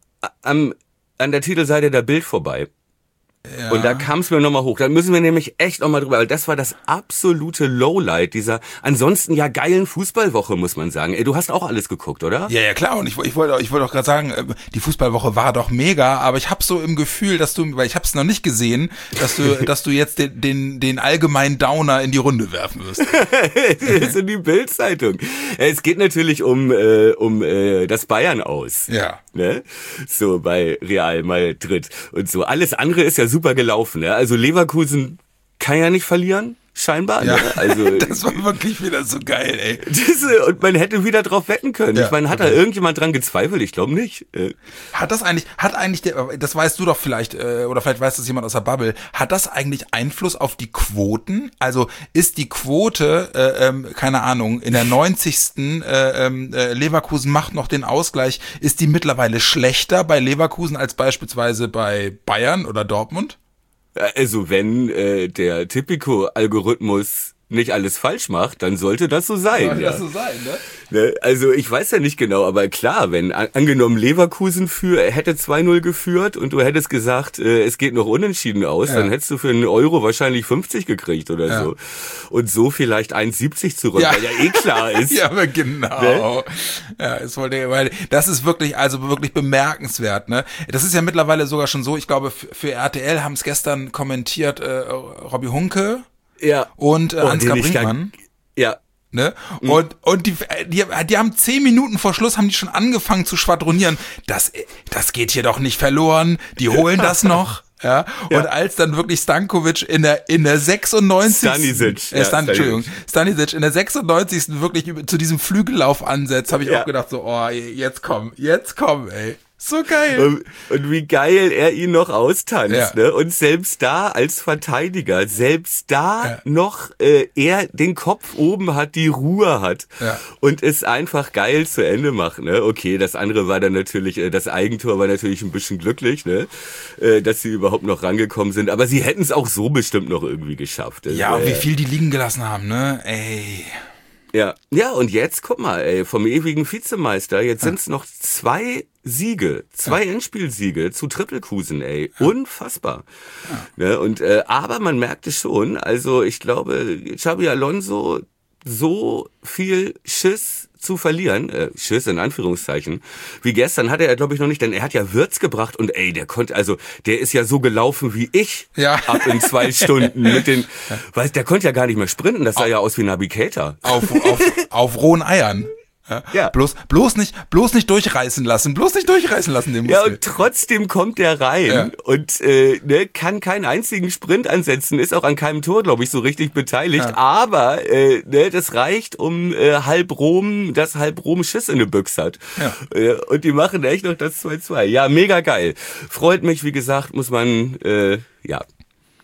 am an der Titelseite der Bild vorbei. Ja. Und da kam es mir nochmal hoch. Da müssen wir nämlich echt nochmal drüber, weil das war das absolute Lowlight dieser ansonsten ja geilen Fußballwoche, muss man sagen. Ey, du hast auch alles geguckt, oder? Ja, ja, klar. Und ich, ich wollte ich wollte auch gerade sagen, die Fußballwoche war doch mega, aber ich habe so im Gefühl, dass du, weil ich habe es noch nicht gesehen, dass du dass du jetzt den, den, den allgemeinen Downer in die Runde werfen wirst. Das ist in die Bild-Zeitung. Es geht natürlich um, äh, um äh, das Bayern aus. Ja. Ne? So bei Real Madrid. Und so. Alles andere ist ja super gelaufen. Ne? Also Leverkusen kann ja nicht verlieren. Scheinbar. Ja, ne? Also das war wirklich wieder so geil, ey. Diese, und man hätte wieder drauf wetten können. Ja, ich meine, hat okay. da irgendjemand dran gezweifelt? Ich glaube nicht. Hat das eigentlich, hat eigentlich der, das weißt du doch vielleicht, oder vielleicht weiß das jemand aus der Bubble, hat das eigentlich Einfluss auf die Quoten? Also ist die Quote, äh, ähm, keine Ahnung, in der neunzigsten Äh, äh, Leverkusen macht noch den Ausgleich, ist die mittlerweile schlechter bei Leverkusen als beispielsweise bei Bayern oder Dortmund? Also wenn äh, der Tipico-Algorithmus nicht alles falsch macht, dann sollte das so sein. Sollte ja. das so sein, ne? Ne? Also ich weiß ja nicht genau, aber klar, wenn an, angenommen Leverkusen für, hätte zwei null geführt und du hättest gesagt, äh, es geht noch unentschieden aus, ja. dann hättest du für einen Euro wahrscheinlich fünfzig gekriegt oder ja. so. Und so vielleicht eins siebzig zurück, ja. weil ja eh klar ist. Ja, aber genau. Ne? Ja, es wollte, weil das ist wirklich, also wirklich bemerkenswert, ne? Das ist ja mittlerweile sogar schon so, ich glaube, für, für R T L haben es gestern kommentiert, äh, Robby Hunke. Ja. Und äh, oh, Ansgar Brinkmann. Ja. Ne? Mhm. Und, und die, die, die haben zehn Minuten vor Schluss haben die schon angefangen zu schwadronieren. Das, das geht hier doch nicht verloren. Die holen das noch. Ja. Ja. Und als dann wirklich Stankovic in der, in der sechsundneunzigsten Stanisic. Äh, Stan, ja, Entschuldigung. Stanisic in der sechsundneunzigsten wirklich zu diesem Flügellauf ansetzt, habe ich ja. auch gedacht so, oh, jetzt komm, jetzt komm, ey. So geil. Und, und wie geil er ihn noch austanzt, ja. ne? Und selbst da als Verteidiger, selbst da ja. noch äh, er den Kopf oben hat, die Ruhe hat ja. und es einfach geil zu Ende macht, ne? Okay, das andere war dann natürlich, äh, das Eigentor war natürlich ein bisschen glücklich, ne? Äh, dass sie überhaupt noch rangekommen sind, aber sie hätten es auch so bestimmt noch irgendwie geschafft. Also, ja, und äh, wie viel die liegen gelassen haben, ne? Ey. Ja, ja, und jetzt, guck mal, ey, vom ewigen Vizemeister, jetzt ja. sind's noch zwei Siege, zwei ja. Endspielsiege zu Trippelkusen, ey, ja. unfassbar. Ja. Ne, und äh, aber man merkte schon, also ich glaube, Xabi Alonso so viel Schiss zu verlieren, äh, Schiss in Anführungszeichen, wie gestern hatte er, glaube ich, noch nicht, denn er hat ja Wirtz gebracht und ey, der konnte, also der ist ja so gelaufen wie ich ja. ab in zwei Stunden mit den, ja. weil der konnte ja gar nicht mehr sprinten, das sah auf, ja aus wie Navigator. Auf, auf, auf rohen Eiern. Ja. ja. Bloß, bloß nicht, bloß nicht durchreißen lassen, bloß nicht durchreißen lassen, den Muskel. Ja, und trotzdem kommt der rein ja. und äh, ne, kann keinen einzigen Sprint ansetzen, ist auch an keinem Tor, glaube ich, so richtig beteiligt. Ja. Aber äh, ne, das reicht, um äh, halb Rom, dass halb Rom Schiss in der Büchse hat. Ja. Äh, und die machen echt noch das zwei zwei. Ja, mega geil. Freut mich, wie gesagt, muss man, äh, ja.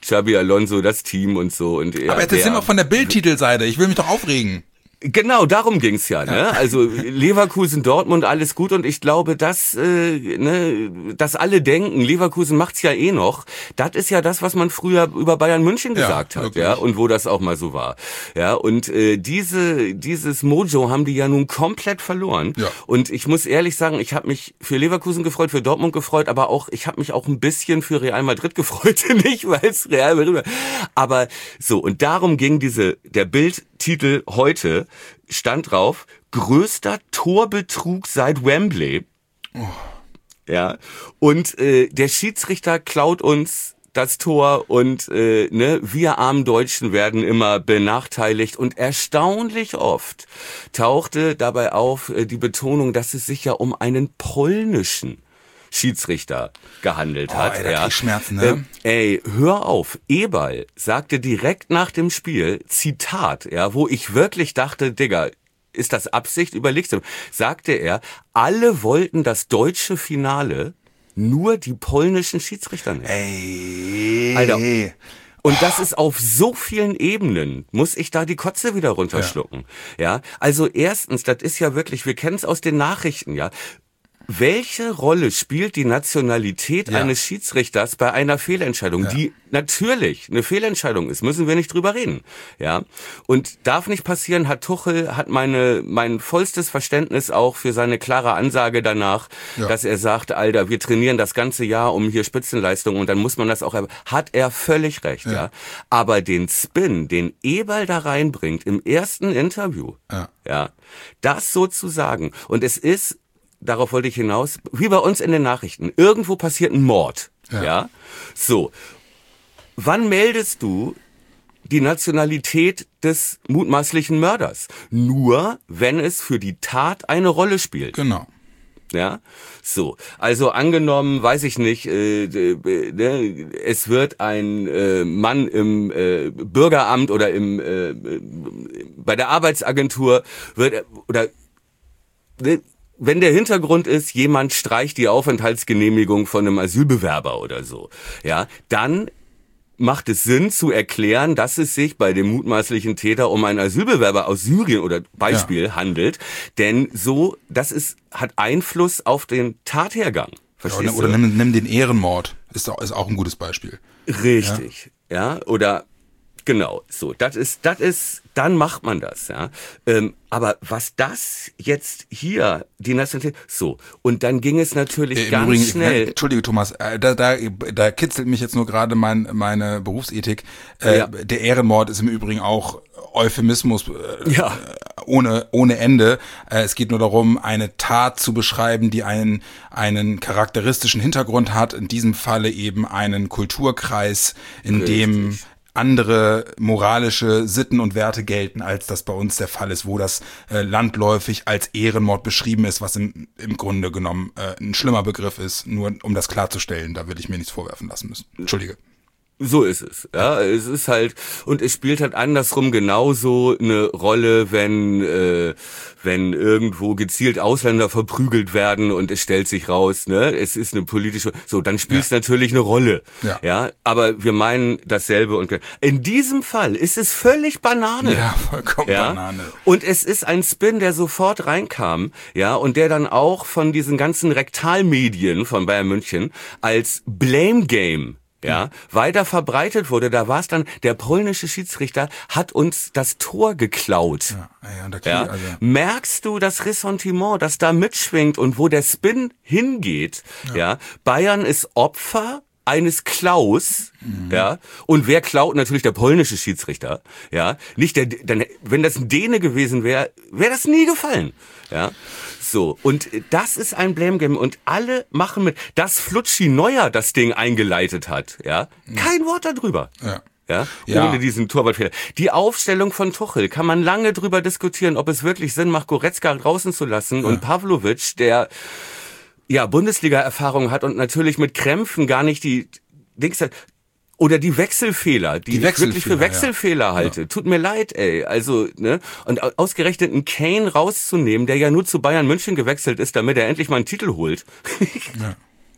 Xabi Alonso, das Team und so. Und ja, Aber jetzt sind wir von der Bildtitelseite. Ich will mich doch aufregen. Genau, darum ging's ja, ne? Also Leverkusen, Dortmund, alles gut und ich glaube, dass äh, ne, dass alle denken, Leverkusen macht's ja eh noch. Das ist ja das, was man früher über Bayern München gesagt ja, hat, wirklich. Ja, und wo das auch mal so war. Ja, und äh, diese dieses Mojo haben die ja nun komplett verloren. Ja. Und ich muss ehrlich sagen, ich habe mich für Leverkusen gefreut, für Dortmund gefreut, aber auch ich habe mich auch ein bisschen für Real Madrid gefreut, nicht weil es Real Madrid war. Aber so und darum ging diese der Bildtitel heute stand drauf, größter Torbetrug seit Wembley. Oh. Ja. Und äh, der Schiedsrichter klaut uns das Tor und äh, ne, wir armen Deutschen werden immer benachteiligt. Und erstaunlich oft tauchte dabei auf äh, die Betonung, dass es sich ja um einen polnischen Schiedsrichter gehandelt hat. Oh, ey, ja. Schmerzen, ne? Äh, ey, hör auf. Eberl sagte direkt nach dem Spiel, Zitat, ja, wo ich wirklich dachte, Digga, ist das Absicht? Überlegst du. Sagte er, alle wollten das deutsche Finale, nur die polnischen Schiedsrichter nicht. Ey. Alter. Und das ist auf so vielen Ebenen, muss ich da die Kotze wieder runterschlucken. Ja, ja? Also erstens, das ist ja wirklich, wir kennen es aus den Nachrichten, ja. Welche Rolle spielt die Nationalität ja. eines Schiedsrichters bei einer Fehlentscheidung, ja. die natürlich eine Fehlentscheidung ist, müssen wir nicht drüber reden, ja? Und darf nicht passieren, hat Tuchel, hat meine, mein vollstes Verständnis auch für seine klare Ansage danach, ja. dass er sagt, Alter, wir trainieren das ganze Jahr um hier Spitzenleistung und dann muss man das auch, hat er völlig recht, ja? ja? Aber den Spin, den Eberl da reinbringt im ersten Interview, ja, ja das sozusagen, und es ist, darauf wollte ich hinaus, wie bei uns in den Nachrichten. Irgendwo passiert ein Mord. Ja. ja. So. Wann meldest du die Nationalität des mutmaßlichen Mörders? Nur, wenn es für die Tat eine Rolle spielt. Genau. Ja, so. Also angenommen, weiß ich nicht, äh, äh, es wird ein äh, Mann im äh, Bürgeramt oder im äh, bei der Arbeitsagentur wird oder äh, wenn der Hintergrund ist, jemand streicht die Aufenthaltsgenehmigung von einem Asylbewerber oder so, ja, dann macht es Sinn zu erklären, dass es sich bei dem mutmaßlichen Täter um einen Asylbewerber aus Syrien oder Beispiel ja. handelt, denn so, das ist, hat Einfluss auf den Tathergang. Verstehst ja, oder du? Oder nimm, nimm den Ehrenmord, ist auch, ist auch ein gutes Beispiel. Richtig, ja, ja oder genau, so, das ist, das ist, dann macht man das, ja. Ähm, aber was das jetzt hier, die Nationalität, so, und dann ging es natürlich äh, ganz Übrigens, schnell. Entschuldige, Thomas, äh, da, da, da kitzelt mich jetzt nur gerade mein, meine Berufsethik. Äh, ja. Der Ehrenmord ist im Übrigen auch Euphemismus äh, ja. ohne, ohne Ende. Äh, es geht nur darum, eine Tat zu beschreiben, die einen, einen charakteristischen Hintergrund hat, in diesem Falle eben einen Kulturkreis, in Richtig. dem andere moralische Sitten und Werte gelten, als das bei uns der Fall ist, wo das äh, landläufig als Ehrenmord beschrieben ist, was im, im Grunde genommen äh, ein schlimmer Begriff ist, nur um das klarzustellen, da will ich mir nichts vorwerfen lassen müssen. Entschuldige. So ist es, ja, es ist halt, und es spielt halt andersrum genauso eine Rolle, wenn äh, wenn irgendwo gezielt Ausländer verprügelt werden und es stellt sich raus, ne, es ist eine politische, so, dann spielt es ja. natürlich eine Rolle, ja. ja, aber wir meinen dasselbe und in diesem Fall ist es völlig Banane. Ja, vollkommen ja? Banane. Und es ist ein Spin, der sofort reinkam, ja, und der dann auch von diesen ganzen Rektalmedien von Bayern München als Blame Game ja, weiter verbreitet wurde. Da war es dann, der polnische Schiedsrichter hat uns das Tor geklaut. Ja, ja, da ja. Also. Merkst du das Ressentiment, das da mitschwingt und wo der Spin hingeht? Ja, ja? Bayern ist Opfer eines Klaus, mhm. ja, und wer klaut? Natürlich der polnische Schiedsrichter, ja, nicht der, denn wenn das ein Däne gewesen wäre, wäre das nie gefallen, ja. So, und das ist ein Blame Game und alle machen mit, dass Flutschi Neuer das Ding eingeleitet hat, ja, kein Wort darüber. Ja. Ja, ja, ohne diesen Torwartfehler. Die Aufstellung von Tuchel kann man lange drüber diskutieren, ob es wirklich Sinn macht, Goretzka draußen zu lassen ja. und Pavlovic, der ja Bundesliga-Erfahrung hat und natürlich mit Krämpfen gar nicht die Dings hat. Oder die Wechselfehler, die, die ich wirklich für Wechselfehler ja. halte. Ja. Tut mir leid, ey. Also, ne? Und ausgerechnet einen Kane rauszunehmen, der ja nur zu Bayern München gewechselt ist, damit er endlich mal einen Titel holt. ja.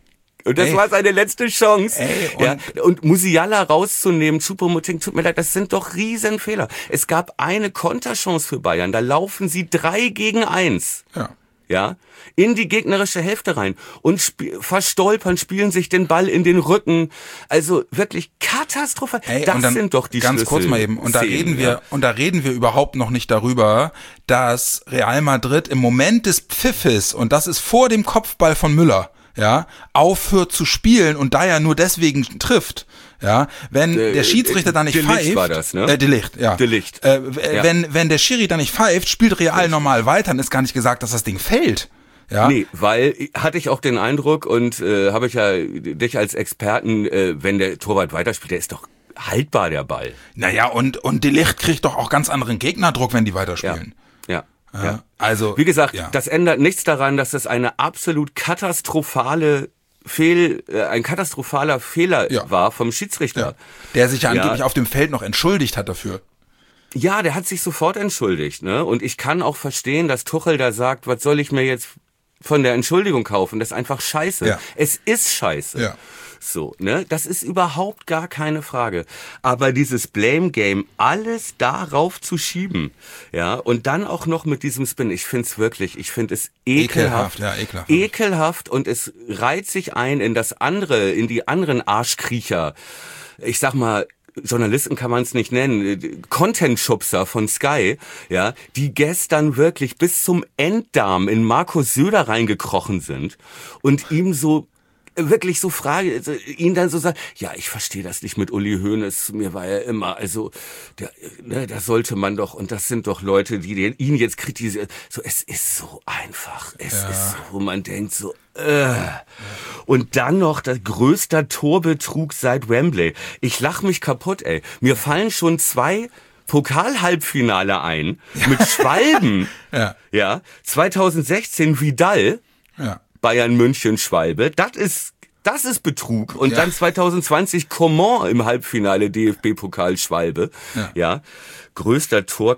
Und das Ey. war seine letzte Chance. Ey, und, ja, und Musiala rauszunehmen, Choupo-Moting, tut mir leid, das sind doch Riesenfehler. Es gab eine Konterchance für Bayern, da laufen sie drei gegen eins. ja. Ja, in die gegnerische Hälfte rein und sp- verstolpern, spielen sich den Ball in den Rücken. Also wirklich katastrophal. Ey, das und dann sind doch die ganz kurz mal eben. Und da Szenen, reden wir, ja. und da reden wir überhaupt noch nicht darüber, dass Real Madrid im Moment des Pfiffes, und das ist vor dem Kopfball von Müller, ja, aufhört zu spielen und da ja nur deswegen trifft. Ja, wenn Äh, der Schiedsrichter da nicht De Ligt pfeift, war das, ne? äh, De Ligt, ja. De Ligt. Äh, Ja. wenn, wenn der Schiri da nicht pfeift, spielt Real normal weiter, dann ist gar nicht gesagt, dass das Ding fällt. Ja. Nee, weil hatte ich auch den Eindruck und äh, habe ich ja dich als Experten, äh, wenn der Torwart weiterspielt, der ist doch haltbar, der Ball. Naja, und, und De Ligt kriegt doch auch ganz anderen Gegnerdruck, wenn die weiterspielen. Ja. Ja. Ja. Also, Wie gesagt, ja. das ändert nichts daran, dass es eine absolut katastrophale Fehl, äh, ein katastrophaler Fehler Ja. war vom Schiedsrichter. Ja. Der sich ja Ja. angeblich auf dem Feld noch entschuldigt hat dafür. Ja, der hat sich sofort entschuldigt, ne? Und ich kann auch verstehen, dass Tuchel da sagt, was soll ich mir jetzt von der Entschuldigung kaufen? Das ist einfach scheiße. Ja. Es ist scheiße. Ja. So, ne? Das ist überhaupt gar keine Frage. Aber dieses Blame Game, alles darauf zu schieben, ja, und dann auch noch mit diesem Spin, ich find's wirklich, ich find es ekelhaft. Ekelhaft, ja, ekelhaft. Ekelhaft und es reiht sich ein in das andere, in die anderen Arschkriecher. Ich sag mal, Journalisten kann man es nicht nennen, Content-Schubser von Sky, ja, die gestern wirklich bis zum Enddarm in Markus Söder reingekrochen sind und ihm so wirklich so Frage, ihn dann so sagt, ja, ich verstehe das nicht mit Uli Hoeneß, mir war ja immer, also, der, ne, das sollte man doch, und das sind doch Leute, die den, ihn jetzt kritisieren, so, es ist so einfach, es Ja. ist so, wo man denkt so, äh. Und dann noch der größte Torbetrug seit Wembley. Ich lach mich kaputt, ey. Mir fallen schon zwei Pokal-Halbfinale ein, mit Schwalben, Ja. ja, zweitausendsechzehn Vidal, Ja. Bayern München Schwalbe, das ist das ist Betrug und Ja. dann zweitausendzwanzig Coman im Halbfinale D F B-Pokal Schwalbe. Ja. Ja, größter Tor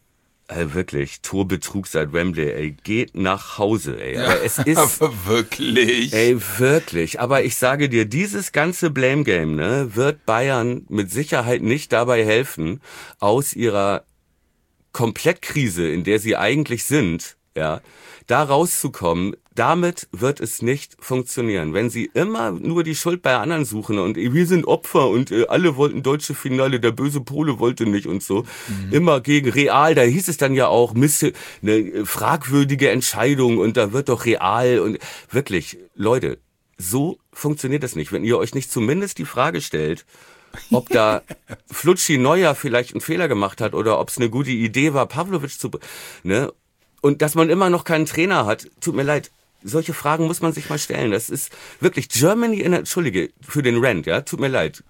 äh, wirklich Torbetrug seit Wembley, ey, geht nach Hause, ey. Aber es ist Aber wirklich. ey wirklich, aber ich sage dir, dieses ganze Blame Game, ne, wird Bayern mit Sicherheit nicht dabei helfen, aus ihrer Komplettkrise, in der sie eigentlich sind, ja, da rauszukommen. Damit wird es nicht funktionieren. Wenn sie immer nur die Schuld bei anderen suchen und äh, wir sind Opfer und äh, alle wollten deutsche Finale, der böse Pole wollte nicht und so. Mhm. Immer gegen Real, da hieß es dann ja auch, Mist, eine fragwürdige Entscheidung und da wird doch Real und wirklich, Leute, so funktioniert das nicht. Wenn ihr euch nicht zumindest die Frage stellt, ob da Flutschi Neuer vielleicht einen Fehler gemacht hat oder ob es eine gute Idee war, Pavlovic zu, ne? Und dass man immer noch keinen Trainer hat, tut mir leid. Solche Fragen muss man sich mal stellen. Das ist wirklich Germany in der, Entschuldige, für den Rant, ja, tut mir leid.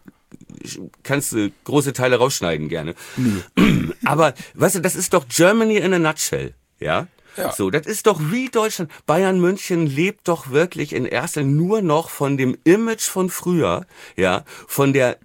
Kannst du große Teile rausschneiden gerne. Mhm. Aber, weißt du, das ist doch Germany in a nutshell, ja? Ja. So, das ist doch wie Deutschland. Bayern München lebt doch wirklich in erster Linie nur noch von dem Image von früher, ja, von der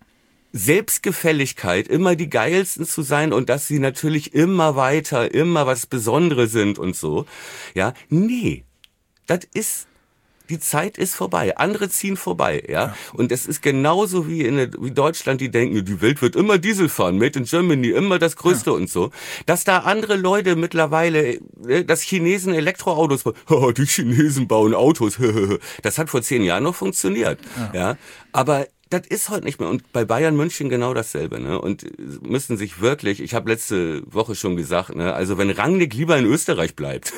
Selbstgefälligkeit, immer die Geilsten zu sein und dass sie natürlich immer weiter, immer was Besonderes sind und so. Ja, nee, das ist, die Zeit ist vorbei. Andere ziehen vorbei, ja. ja. Und es ist genauso wie in wie Deutschland, die denken, die Welt wird immer Diesel fahren, Made in Germany, immer das Größte ja. und so. Dass da andere Leute mittlerweile, dass Chinesen Elektroautos bauen, oh, die Chinesen bauen Autos, das hat vor zehn Jahren noch funktioniert, ja. ja. Aber das ist heute nicht mehr. Und bei Bayern München genau dasselbe, ne? Und müssen sich wirklich, ich habe letzte Woche schon gesagt, ne, also wenn Rangnick lieber in Österreich bleibt,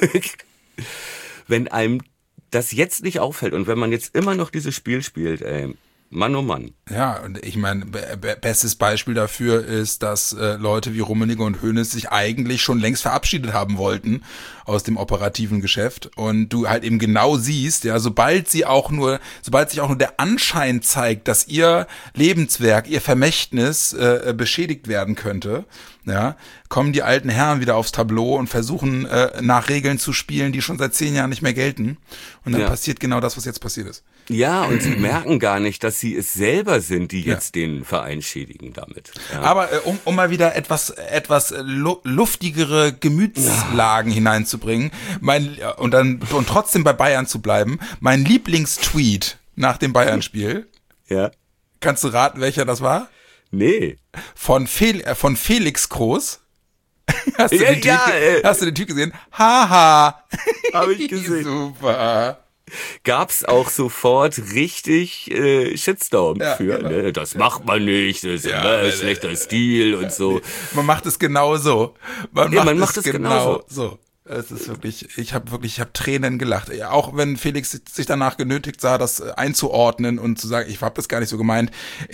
wenn einem das jetzt nicht auffällt und wenn man jetzt immer noch dieses Spiel spielt, ey, Mann oh Mann. Ja, und ich meine, be- bestes Beispiel dafür ist, dass äh, Leute wie Rummenigge und Hoeneß sich eigentlich schon längst verabschiedet haben wollten aus dem operativen Geschäft und du halt eben genau siehst, ja, sobald sie auch nur, sobald sich auch nur der Anschein zeigt, dass ihr Lebenswerk, ihr Vermächtnis äh, beschädigt werden könnte, ja, kommen die alten Herren wieder aufs Tableau und versuchen äh, nach Regeln zu spielen, die schon seit zehn Jahren nicht mehr gelten. Und dann ja. passiert genau das, was jetzt passiert ist. Ja, und sie merken gar nicht, dass sie es selber sind, die jetzt ja. den Verein schädigen damit. Ja. Aber äh, um, um mal wieder etwas etwas lu- luftigere Gemütslagen ja. hineinzubringen, mein und dann und trotzdem bei Bayern zu bleiben, mein Lieblingstweet nach dem Bayern-Spiel. Ja. Kannst du raten, welcher das war? Nee. Von, Fel äh, von Felix Groß. Hast du, Ja, den ja, Typ, äh. hast du den Typ gesehen? Haha. Habe ich gesehen. Super. Gab's auch sofort richtig äh, Shitstorm Ja, für. genau. Ne? Das macht man nicht, das ist Ja, immer äh, schlechter Stil und so. Man macht es genau so. Man Ja, macht, man es, macht es genau genauso. so. Es ist wirklich, ich habe wirklich, ich habe Tränen gelacht. Ja, auch wenn Felix sich danach genötigt sah, das einzuordnen und zu sagen, ich habe das gar nicht so gemeint.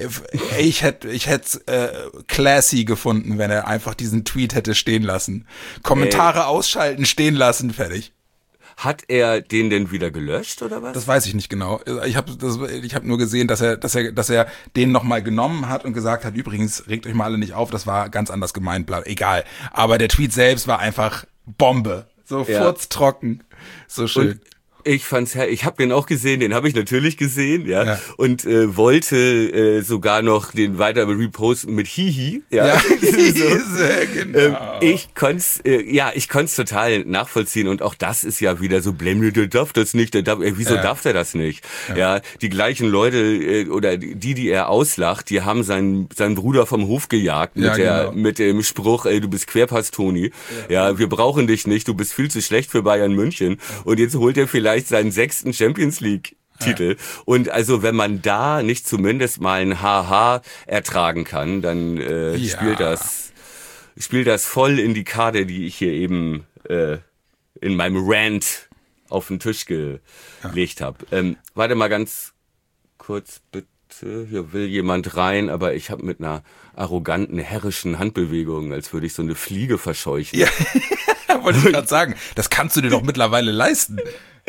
Ich hätte, ich hätte äh, classy gefunden, wenn er einfach diesen Tweet hätte stehen lassen. Kommentare Ey. ausschalten, stehen lassen, fertig. Hat er den denn wieder gelöscht oder was? Das weiß ich nicht genau. Ich habe ich hab nur gesehen, dass er, dass er, dass er den nochmal genommen hat und gesagt hat, übrigens, regt euch mal alle nicht auf, das war ganz anders gemeint, bla, egal. Aber der Tweet selbst war einfach Bombe. So Ja. furztrocken. So schön. Und ich fand's, her- ich habe den auch gesehen, den habe ich natürlich gesehen, ja, Ja. und äh, wollte äh, sogar noch den weiter reposten mit Hihi, ja. Ja, So. sehr genau. Ähm, ich konnt's, äh, ja, ich konnt's total nachvollziehen und auch das ist ja wieder so blende, der darf das nicht, der darf, äh, wieso Ja. darf der das nicht? Ja, ja die gleichen Leute äh, oder die, die er auslacht, die haben seinen seinen Bruder vom Hof gejagt mit Ja, der genau. mit dem Spruch, ey, du bist Querpass, Toni. Ja. ja, wir brauchen dich nicht, du bist viel zu schlecht für Bayern München. Und jetzt holt er vielleicht seinen sechsten Champions League Titel. Ja. Und also wenn man da nicht zumindest mal ein Haha ertragen kann, dann äh, Ja. spielt das spielt das voll in die Karte, die ich hier eben äh, in meinem Rant auf den Tisch gelegt habe. Ähm, warte mal ganz kurz bitte. Hier will jemand rein, aber ich habe mit einer arroganten, herrischen Handbewegung, als würde ich so eine Fliege verscheuchen. Ja, wollte ich gerade sagen. Das kannst du dir doch mittlerweile leisten.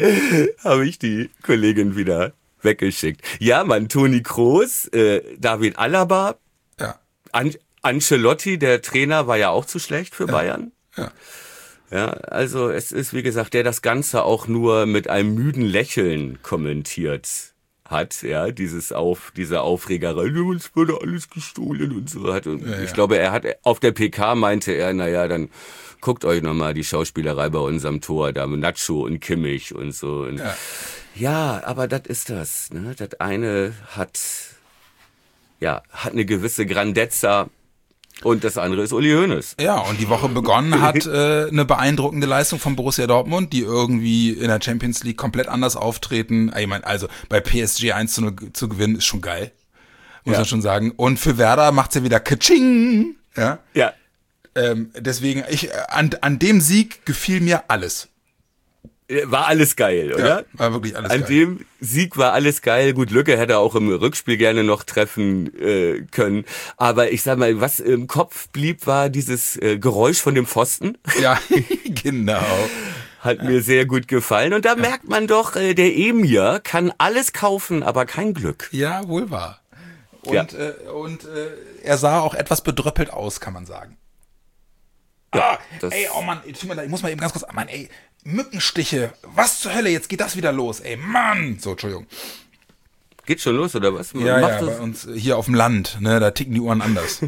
Habe ich die Kollegin wieder weggeschickt. Ja, Mann, Toni Kroos, äh, David Alaba, Ja. An Ancelotti, der Trainer, war ja auch zu schlecht für Ja. Bayern. Ja. Ja, also es ist, wie gesagt, der das Ganze auch nur mit einem müden Lächeln kommentiert hat, ja, dieses auf, diese Aufregerei, uns wurde alles gestohlen und so hat. Und Ja, ich ja. glaube, er hat, auf der P K meinte er, naja, dann guckt euch nochmal die Schauspielerei bei unserem Tor, da mit Nacho und Kimmich und so. Und Ja. ja, aber das ist das, ne? Das eine hat, ja, hat eine gewisse Grandezza und das andere ist Uli Hoeneß. Ja, und die Woche begonnen hat äh, eine beeindruckende Leistung von Borussia Dortmund, die irgendwie in der Champions League komplett anders auftreten. Ich meine, also bei P S G eins zu null zu gewinnen, ist schon geil. Muss Ja. man schon sagen. Und für Werder macht's ja wieder Katsching. Ja. Ja. Ähm, deswegen, ich, an, an dem Sieg gefiel mir alles. War alles geil, oder? Ja, war wirklich alles An geil. dem Sieg war alles geil. Gut, Lücke hätte er auch im Rückspiel gerne noch treffen äh, können. Aber ich sag mal, was im Kopf blieb, war dieses äh, Geräusch von dem Pfosten. Ja, genau. Hat mir sehr gut gefallen. Und da merkt man doch, äh, der Emir kann alles kaufen, aber kein Glück. Ja, wohl wahr. Und, Ja. äh, und äh, er sah auch etwas bedröppelt aus, kann man sagen. Ja, Ah, das- ey, oh Mann, tut mir leid, ich muss mal eben ganz kurz, Mann, ey, Mückenstiche, was zur Hölle, jetzt geht das wieder los, ey, Mann. So, Entschuldigung. Geht schon los, oder was? Ja, Macht ja, das- bei uns hier auf dem Land, ne, da ticken die Uhren anders.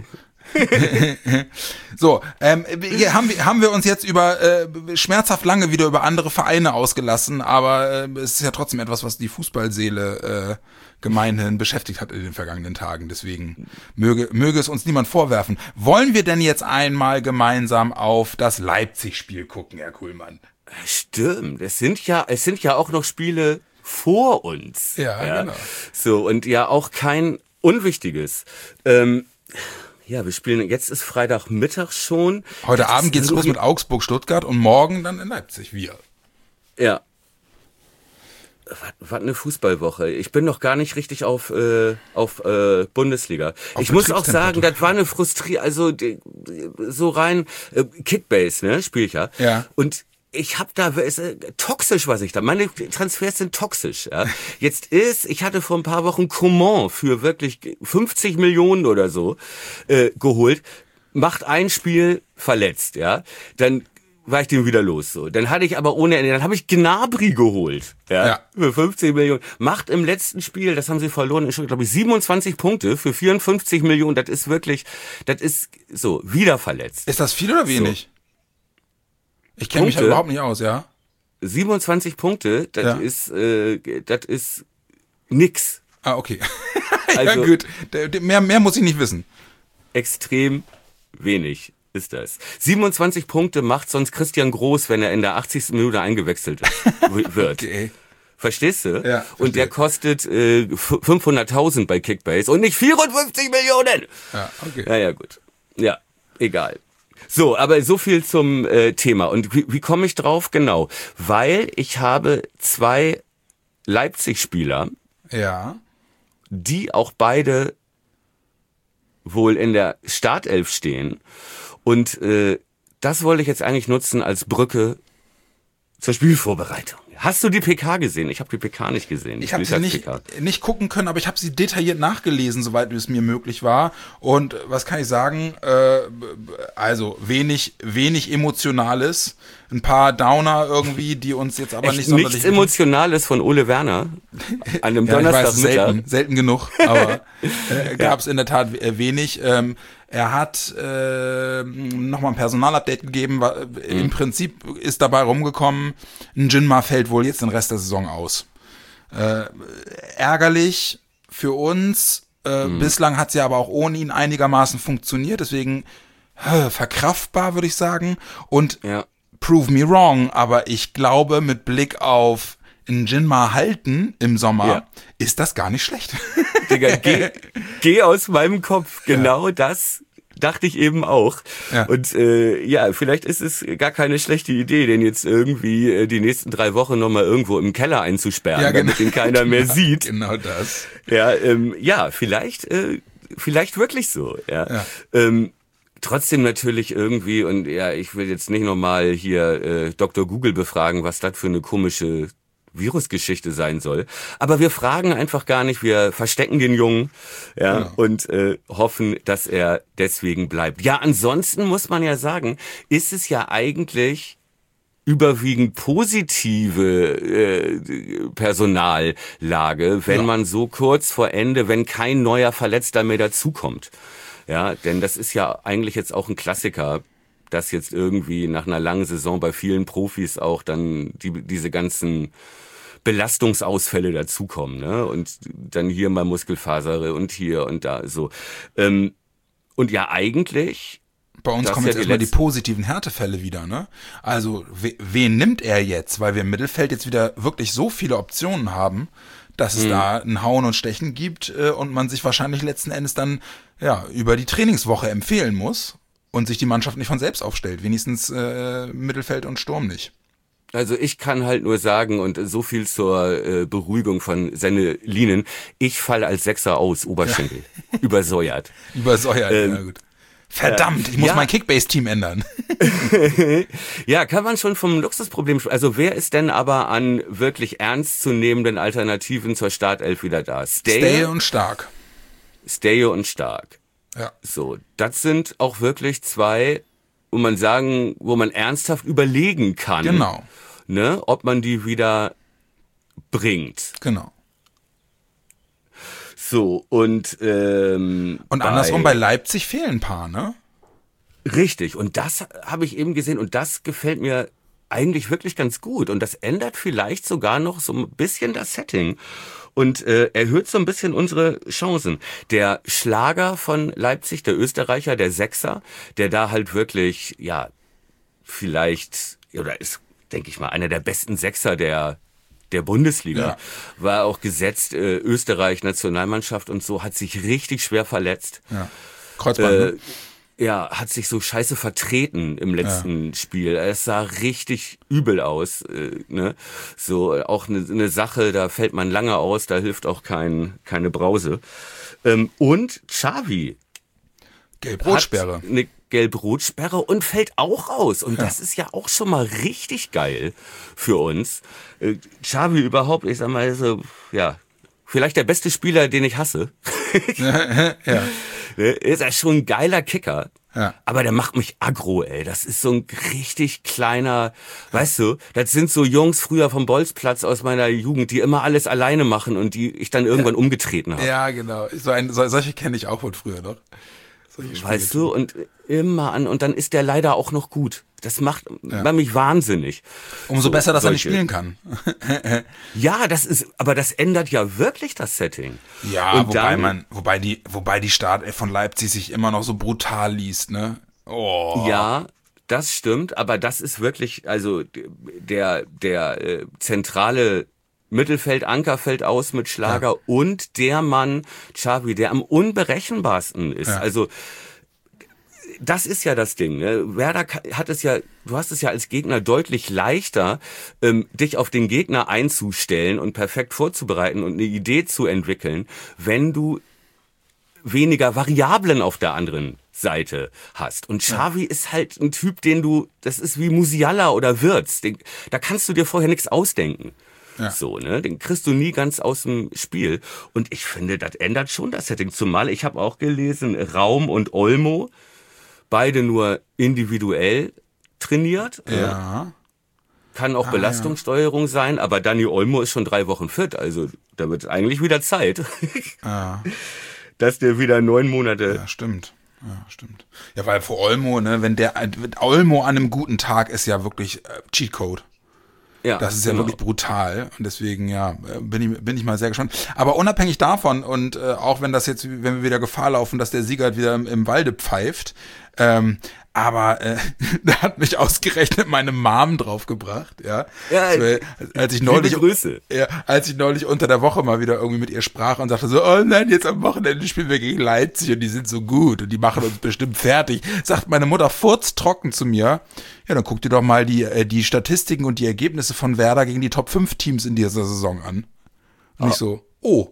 So, ähm, hier haben wir, haben wir uns jetzt über äh, schmerzhaft lange wieder über andere Vereine ausgelassen, aber äh, es ist ja trotzdem etwas, was die Fußballseele äh, gemeinhin beschäftigt hat in den vergangenen Tagen. Deswegen möge, möge es uns niemand vorwerfen. Wollen wir denn jetzt einmal gemeinsam auf das Leipzig-Spiel gucken, Herr Kuhlmann? Stimmt, es sind ja, es sind ja auch noch Spiele vor uns. Ja, genau. So, und ja auch kein unwichtiges. Ähm, ja, wir spielen, jetzt ist Freitagmittag schon. Heute Das Abend ist geht's los irgendwie- mit Augsburg, Stuttgart und morgen dann in Leipzig. Wir. Ja. Was, was eine Fußballwoche. Ich bin noch gar nicht richtig auf auf, äh, auf äh, Bundesliga. Auf ich muss auch sagen, Betriebstemperatur. das war eine frustrierende, also die, so rein äh, Kickbase, ne, spiel ich ja. Ja. Und ich hab da, ist äh, toxisch, was ich da, meine Transfers sind toxisch. Ja. Jetzt ist, ich hatte vor ein paar Wochen Coman für wirklich fünfzig Millionen oder so äh, geholt, macht ein Spiel verletzt, ja. Dann war ich den wieder los, so. Dann hatte ich aber ohne Ende, dann habe ich Gnabry geholt, ja, Ja. für fünfzig Millionen. Macht im letzten Spiel, das haben sie verloren, schon, glaube ich, siebenundzwanzig Punkte für vierundfünfzig Millionen. Das ist wirklich, das ist so, wieder verletzt. Ist das viel oder wenig? Ich kenne mich ja Punkte? überhaupt nicht aus, ja? siebenundzwanzig Punkte, das Ja. ist, äh, das ist nix. Ah, okay. Also, ja gut, mehr, mehr muss ich nicht wissen. Extrem wenig ist das. siebenundzwanzig Punkte macht sonst Christian Groß, wenn er in der achtzigsten Minute eingewechselt ist, wird. Okay. Verstehst du? Ja, und der kostet äh, fünfhunderttausend bei Kickbase und nicht vierundfünfzig Millionen. Ja, okay. Ja, ja, gut. Ja, egal. So, aber so viel zum äh, Thema. Und wie, wie komme ich drauf? Genau. Weil ich habe zwei Leipzig-Spieler, Ja. die auch beide wohl in der Startelf stehen. Und äh, das wollte ich jetzt eigentlich nutzen als Brücke zur Spielvorbereitung. Hast du die P K gesehen? Ich habe die P K nicht gesehen. Ich habe sie nicht, nicht gucken können, aber ich habe sie detailliert nachgelesen, soweit es mir möglich war. Und was kann ich sagen? Äh, also wenig, wenig Emotionales. Ein paar Downer irgendwie, die uns jetzt aber Echt nicht sonderlich... Nichts Emotionales von Ole Werner an einem ja, Donnerstagmittag. Selten, selten genug, aber äh, gab es in der Tat wenig. Ähm, er hat äh, nochmal ein Personalupdate gegeben. War, mhm. Im Prinzip ist dabei rumgekommen, Njinma fällt wohl jetzt den Rest der Saison aus. Äh, ärgerlich für uns. Äh, mhm. Bislang hat sie aber auch ohne ihn einigermaßen funktioniert. Deswegen äh, verkraftbar, würde ich sagen. Und ja. Prove me wrong, aber ich glaube, mit Blick auf Njinma halten im Sommer ja. ist das gar nicht schlecht. Digga, geh, geh aus meinem Kopf. Genau ja. das dachte ich eben auch. Ja. Und äh, ja, vielleicht ist es gar keine schlechte Idee, den jetzt irgendwie äh, die nächsten drei Wochen nochmal irgendwo im Keller einzusperren, ja, genau. damit ihn keiner mehr genau, sieht. Genau das. Ja, ähm, ja, vielleicht, äh, vielleicht wirklich so. Ja. ja. Ähm, Trotzdem natürlich irgendwie, und ja, ich will jetzt nicht nochmal hier äh, Doktor Google befragen, was das für eine komische Virusgeschichte sein soll. Aber wir fragen einfach gar nicht, wir verstecken den Jungen ja, ja. und äh, hoffen, dass er deswegen bleibt. Ja, ansonsten muss man ja sagen, ist es ja eigentlich überwiegend positive äh, Personallage, wenn ja. man so kurz vor Ende, wenn kein neuer Verletzter mehr dazukommt. Ja, denn das ist ja eigentlich jetzt auch ein Klassiker, dass jetzt irgendwie nach einer langen Saison bei vielen Profis auch dann die, diese ganzen Belastungsausfälle dazukommen, ne? Und dann hier mal Muskelfaser und hier und da so. Ähm, und ja, eigentlich... Bei uns kommen jetzt ja erstmal die positiven Härtefälle wieder, ne? Also, we, wen nimmt er jetzt? Weil wir im Mittelfeld jetzt wieder wirklich so viele Optionen haben, dass es hm. da ein Hauen und Stechen gibt äh, und man sich wahrscheinlich letzten Endes dann ja über die Trainingswoche empfehlen muss und sich die Mannschaft nicht von selbst aufstellt, wenigstens äh, Mittelfeld und Sturm nicht. Also ich kann halt nur sagen, und so viel zur äh, Beruhigung von Sennelinen, ich falle als Sechser aus, Oberschenkel, ja. übersäuert. Übersäuert, ähm, ja gut. Verdammt, ich muss ja. mein Kickbase-Team ändern. Ja, kann man schon vom Luxusproblem sprechen. Also wer ist denn aber an wirklich ernstzunehmenden Alternativen zur Startelf wieder da? Steje, Steje und Stark. Steje und Stark. Ja. So, das sind auch wirklich zwei, wo man sagen, wo man ernsthaft überlegen kann. Genau. Ne, ob man die wieder bringt. Genau. So, und ähm, Und andersrum, bei, bei Leipzig fehlen ein paar, ne? Richtig, und das habe ich eben gesehen und das gefällt mir eigentlich wirklich ganz gut und das ändert vielleicht sogar noch so ein bisschen das Setting und äh, erhöht so ein bisschen unsere Chancen. Der Schlager von Leipzig, der Österreicher, der Sechser, der da halt wirklich, ja, vielleicht, oder ist, denke ich mal, einer der besten Sechser der der Bundesliga, ja. war auch gesetzt, äh, Österreich, Nationalmannschaft und so, hat sich richtig schwer verletzt. Ja. Kreuzband, äh, ne? Ja, hat sich so scheiße vertreten im letzten ja. Spiel. Es sah richtig übel aus. Äh, ne? So auch eine, eine Sache, da fällt man lange aus, da hilft auch kein, keine Brause. Ähm, und Xavi. Gelb-Rot-Sperre. Eine Gelb-Rot-Sperre und fällt auch raus. Und ja. das ist ja auch schon mal richtig geil für uns. Äh, Xavi überhaupt, ich sag mal, so, ja, vielleicht der beste Spieler, den ich hasse. ja. Ist ja schon ein geiler Kicker. Ja. Aber der macht mich aggro, ey. Das ist so ein richtig kleiner, weißt du, das sind so Jungs früher vom Bolzplatz aus meiner Jugend, die immer alles alleine machen und die ich dann irgendwann ja. umgetreten habe. Ja, genau. So ein, so, solche kenne ich auch von früher noch. Weißt du, und immer an, und dann ist der leider auch noch gut. Das macht Ja. mich wahnsinnig. Umso So, besser, dass er nicht solche- spielen kann. Ja, das ist, aber das ändert ja wirklich das Setting. Ja, Und wobei dann- man, wobei die, wobei die Startelf von Leipzig sich immer noch so brutal liest, ne? Oh. Ja, das stimmt, aber das ist wirklich, also der der äh, zentrale Mittelfeldanker fällt aus mit Schlager Ja. und der Mann Xavi, der am unberechenbarsten ist. Ja. Also das ist ja das Ding. Ne? Werder ka- hat es ja, du hast es ja als Gegner deutlich leichter, ähm, dich auf den Gegner einzustellen und perfekt vorzubereiten und eine Idee zu entwickeln, wenn du weniger Variablen auf der anderen Seite hast. Und Xavi ja. ist halt ein Typ, den du, das ist wie Musiala oder Wirtz. Den, da kannst du dir vorher nichts ausdenken. Ja. So, ne? Den kriegst du nie ganz aus dem Spiel. Und ich finde, das ändert schon das Setting. Zumal ich habe auch gelesen, Raum und Olmo, beide nur individuell trainiert. Ja. ja. Kann auch ah, Belastungssteuerung ja. sein, aber Dani Olmo ist schon drei Wochen fit. Also da wird eigentlich wieder Zeit. Ja. Dass der wieder neun Monate... Ja, stimmt. Ja, stimmt. Ja, weil für Olmo, ne, wenn der Olmo an einem guten Tag ist ja wirklich äh, Cheatcode. Ja, das ist ja genau. wirklich brutal und deswegen ja bin ich bin ich mal sehr gespannt. Aber unabhängig davon und äh, auch wenn das jetzt, wenn wir wieder Gefahr laufen, dass der Sieger wieder im, im Walde pfeift, ähm, aber äh, da hat mich ausgerechnet meine Mom draufgebracht, ja. ja so, als ich neulich, Grüße. Ja, als ich neulich unter der Woche mal wieder irgendwie mit ihr sprach und sagte so, oh nein, jetzt am Wochenende spielen wir gegen Leipzig und die sind so gut und die machen uns bestimmt fertig, sagt meine Mutter furztrocken zu mir. Ja, dann guck dir doch mal die äh, die Statistiken und die Ergebnisse von Werder gegen die Top fünf Teams in dieser Saison an. Und oh. ich so, oh.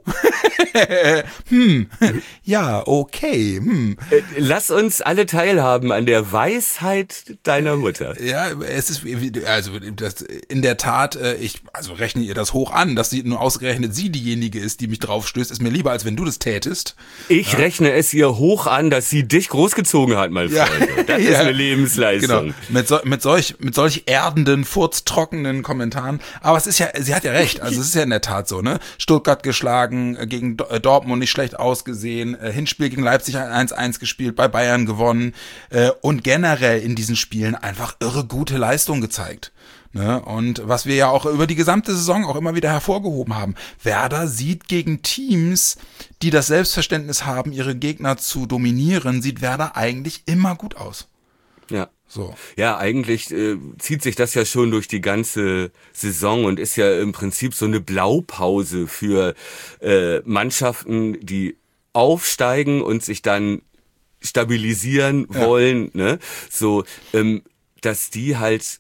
hm, ja, okay. Hm. Lass uns alle teilhaben an der Weisheit deiner Mutter. Ja, es ist, also das, in der Tat, ich also rechne ihr das hoch an, dass sie nur ausgerechnet sie diejenige ist, die mich draufstößt, ist mir lieber, als wenn du das tätest. Ich ja. rechne es ihr hoch an, dass sie dich großgezogen hat, mein Freund. Ja. Das ist ja. eine Lebensleistung. Genau. Mit, so, mit solch mit solch erdenden, furztrockenen Kommentaren. Aber es ist ja, sie hat ja recht. Also es ist ja in der Tat so, ne? Stuttgart geschlagen, gegen Dortmund nicht schlecht ausgesehen, Hinspiel gegen Leipzig eins eins gespielt, bei Bayern gewonnen und generell in diesen Spielen einfach irre gute Leistung gezeigt. Ne? Und was wir ja auch über die gesamte Saison auch immer wieder hervorgehoben haben, Werder sieht gegen Teams, die das Selbstverständnis haben, ihre Gegner zu dominieren, sieht Werder eigentlich immer gut aus. Ja. So. Ja, eigentlich äh, zieht sich das ja schon durch die ganze Saison und ist ja im Prinzip so eine Blaupause für äh, Mannschaften, die aufsteigen und sich dann stabilisieren ja. wollen, ne? So, ähm, dass die halt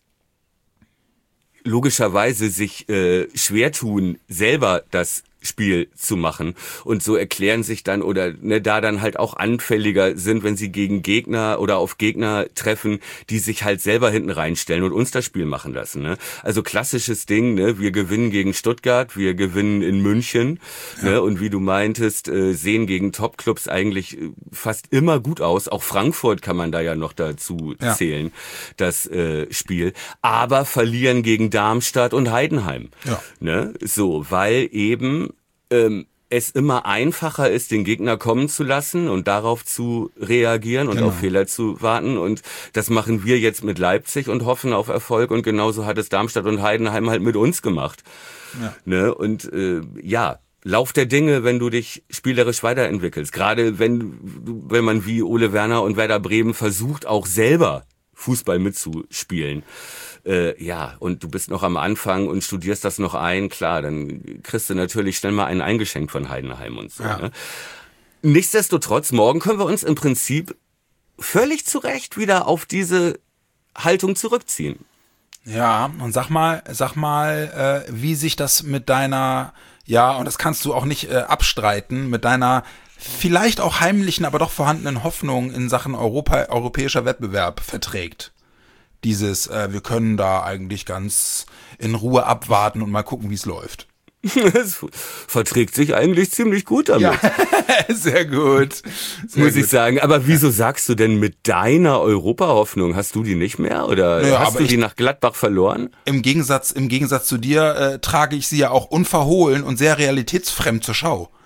logischerweise sich äh, schwer tun, selber das Spiel zu machen und so erklären sich dann oder ne, da dann halt auch anfälliger sind, wenn sie gegen Gegner oder auf Gegner treffen, die sich halt selber hinten reinstellen und uns das Spiel machen lassen. Ne? Also klassisches Ding, ne? Wir gewinnen gegen Stuttgart, wir gewinnen in München ja. ne? Und wie du meintest, äh, sehen gegen Topclubs eigentlich fast immer gut aus. Auch Frankfurt kann man da ja noch dazu ja. zählen, das äh, Spiel. Aber verlieren gegen Darmstadt und Heidenheim. Ja. Ne? So, weil eben ähm, es immer einfacher ist, den Gegner kommen zu lassen und darauf zu reagieren und genau. auf Fehler zu warten. Und das machen wir jetzt mit Leipzig und hoffen auf Erfolg. Und genauso hat es Darmstadt und Heidenheim halt mit uns gemacht. Ja. Ne? Und äh, ja, Lauf der Dinge, wenn du dich spielerisch weiterentwickelst. Gerade wenn, wenn man wie Ole Werner und Werder Bremen versucht, auch selber Fußball mitzuspielen. Äh, ja, und du bist noch am Anfang und studierst das noch ein, klar, dann kriegst du natürlich schnell mal einen eingeschenkt von Heidenheim und so. Ja. Ne? Nichtsdestotrotz, morgen können wir uns im Prinzip völlig zu Recht wieder auf diese Haltung zurückziehen. Ja, und sag mal, sag mal, äh, wie sich das mit deiner, ja, und das kannst du auch nicht äh, abstreiten, mit deiner vielleicht auch heimlichen, aber doch vorhandenen Hoffnung in Sachen Europa, europäischer Wettbewerb verträgt. Dieses, äh, wir können da eigentlich ganz in Ruhe abwarten und mal gucken, wie es läuft. Es verträgt sich eigentlich ziemlich gut damit. Ja, sehr gut. Sehr Muss gut. ich sagen. Aber wieso sagst du denn mit deiner Europa-Hoffnung? Hast du die nicht mehr? Oder naja, hast du die nach Gladbach verloren? Im Gegensatz, im Gegensatz zu dir äh, trage ich sie ja auch unverhohlen und sehr realitätsfremd zur Schau.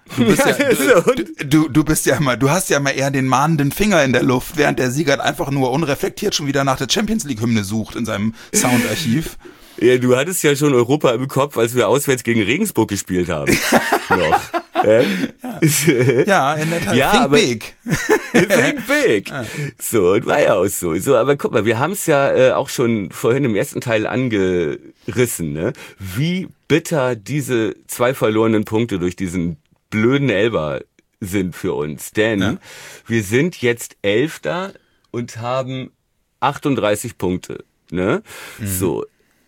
Du bist ja, Ja, du, so. du, du, du bist ja immer, du hast ja immer eher den mahnenden Finger in der Luft, während der Siegert einfach nur unreflektiert schon wieder nach der Champions League Hymne sucht in seinem Soundarchiv. Ja, du hattest ja schon Europa im Kopf, als wir auswärts gegen Regensburg gespielt haben. Noch. Äh? Ja, in der Tat. Ja, Think aber- big. Think big. So, und war ja auch so. So, aber guck mal, wir haben es ja äh, auch schon vorhin im ersten Teil angerissen, ne? Wie bitter diese zwei verlorenen Punkte durch diesen blöden Elber sind für uns. Denn Ja. wir sind jetzt Elfter und haben achtunddreißig Punkte, ne? So.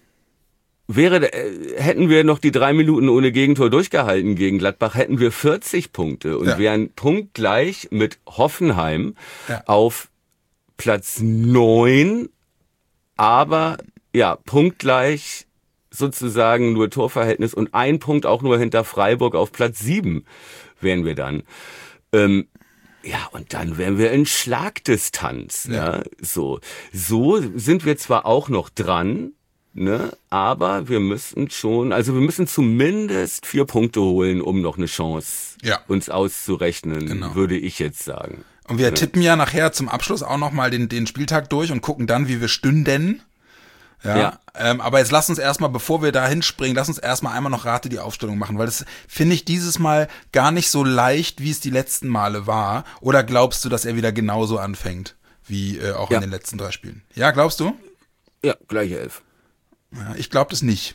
Wäre, äh, hätten wir noch die drei Minuten ohne Gegentor durchgehalten gegen Gladbach, hätten wir vierzig Punkte und Ja. wären punktgleich mit Hoffenheim Ja. auf Platz neun, aber ja, punktgleich sozusagen nur Torverhältnis und ein Punkt auch nur hinter Freiburg auf Platz sieben wären wir dann. Ähm, ja, und dann wären wir in Schlagdistanz. Ja. Ja, so. So sind wir zwar auch noch dran, ne, aber wir müssen schon, also wir müssen zumindest vier Punkte holen, um noch eine Chance Ja. uns auszurechnen, Genau. würde ich jetzt sagen. Und wir tippen ja nachher zum Abschluss auch nochmal den, den Spieltag durch und gucken dann, wie wir stünden. Ja, Ja. Ähm, aber jetzt lass uns erstmal, bevor wir da hinspringen, lass uns erstmal einmal noch Rate die Aufstellung machen, weil das finde ich dieses Mal gar nicht so leicht, wie es die letzten Male war. Oder glaubst du, dass er wieder genauso anfängt, wie äh, auch Ja. in den letzten drei Spielen? Ja, glaubst du? Ja, gleiche Elf. Ja, ich glaube das nicht.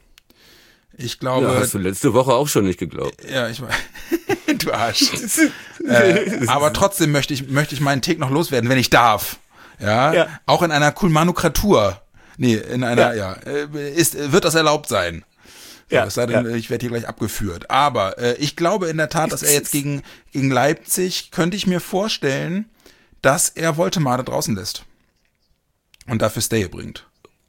Ich glaube, Ja, hast du letzte Woche auch schon nicht geglaubt. ja, ich weiß. Du Arsch. äh, aber trotzdem möchte ich, möchte ich meinen Take noch loswerden, wenn ich darf. Ja, Ja. auch in einer Kulmanukratur. Nee, in einer, ja, äh, ist, wird das erlaubt sein. So, Ja, es sei denn, ja. ich werde hier gleich abgeführt. Aber äh, ich glaube in der Tat, dass er jetzt gegen, gegen Leipzig, könnte ich mir vorstellen, dass er Woltemade draußen lässt. Und dafür Stay bringt.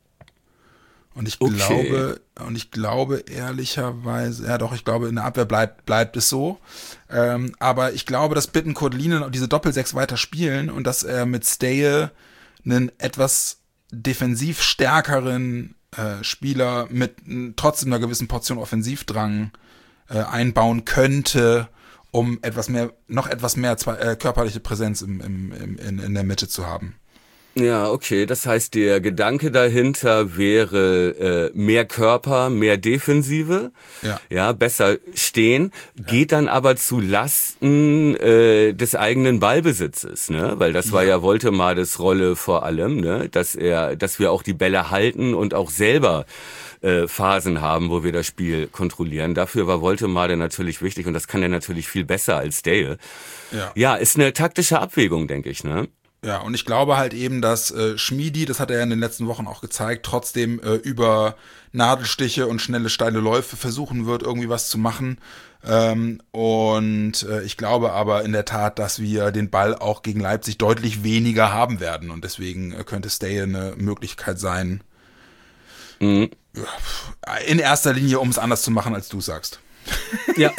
Und ich Okay. glaube, und ich glaube ehrlicherweise, ja doch, ich glaube, in der Abwehr bleibt, bleibt es so. Ähm, aber ich glaube, dass Bittencourt Linen diese Doppelsechs weiter spielen und dass er mit Stay einen etwas defensiv stärkeren äh, Spieler mit n, trotzdem einer gewissen Portion Offensivdrang äh, einbauen könnte, um etwas mehr, noch etwas mehr zwei, äh, körperliche Präsenz im, im, im, in, in der Mitte zu haben. Ja, okay. Das heißt, der Gedanke dahinter wäre äh, mehr Körper, mehr Defensive, Ja. ja, besser stehen, geht dann aber zu Lasten äh, des eigenen Ballbesitzes, ne? Weil das war ja Woltemades Rolle vor allem, ne? Dass er, dass wir auch die Bälle halten und auch selber äh, Phasen haben, wo wir das Spiel kontrollieren. Dafür war Woltemade natürlich wichtig und das kann er natürlich viel besser als Dale. Ja. Ja, ist eine taktische Abwägung, denke ich, ne? Ja, und ich glaube halt eben, dass äh, Schmiedi, das hat er ja in den letzten Wochen auch gezeigt, trotzdem äh, über Nadelstiche und schnelle, steile Läufe versuchen wird, irgendwie was zu machen. Ähm, und äh, ich glaube aber in der Tat, dass wir den Ball auch gegen Leipzig deutlich weniger haben werden. Und deswegen äh, könnte Stay eine Möglichkeit sein, Mhm. in erster Linie, um es anders zu machen, als du sagst. Ja.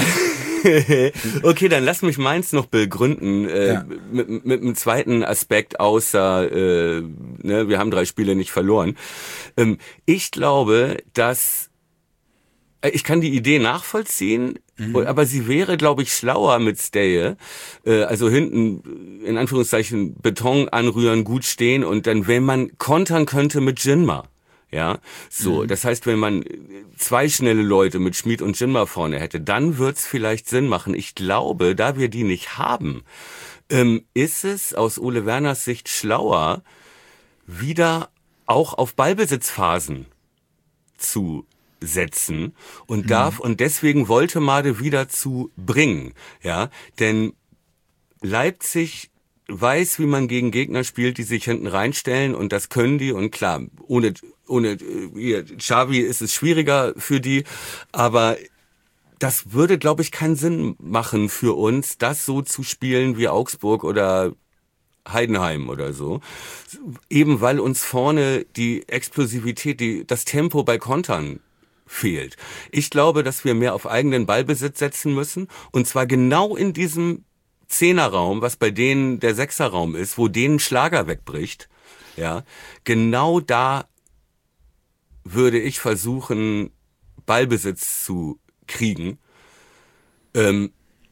Okay, dann lass mich meins noch begründen äh, Ja. mit, mit einem zweiten Aspekt, außer äh, ne, wir haben drei Spiele nicht verloren. Ähm, ich glaube, dass äh, ich kann die Idee nachvollziehen, aber sie wäre, glaube ich, schlauer mit Stay. Äh, also hinten, in Anführungszeichen, Beton anrühren, gut stehen und dann, wenn man kontern könnte mit Jinma. Ja, so, das heißt, wenn man zwei schnelle Leute mit Schmid und Jinma vorne hätte, dann wird's vielleicht Sinn machen. Ich glaube, da wir die nicht haben, ähm, ist es aus Ole Werners Sicht schlauer, wieder auch auf Ballbesitzphasen zu setzen und darf und deswegen Woltemade wieder zu bringen, ja, denn Leipzig weiß, wie man gegen Gegner spielt, die sich hinten reinstellen und das können die und klar, ohne ohne hier, Xavi ist es schwieriger für die, aber das würde, glaube ich, keinen Sinn machen für uns, das so zu spielen wie Augsburg oder Heidenheim oder so, eben weil uns vorne die Explosivität, die das Tempo bei Kontern fehlt. Ich glaube, dass wir mehr auf eigenen Ballbesitz setzen müssen und zwar genau in diesem Zehnerraum, was bei denen der Sechserraum ist, wo denen Schlager wegbricht, ja, genau da würde ich versuchen, Ballbesitz zu kriegen. Ähm,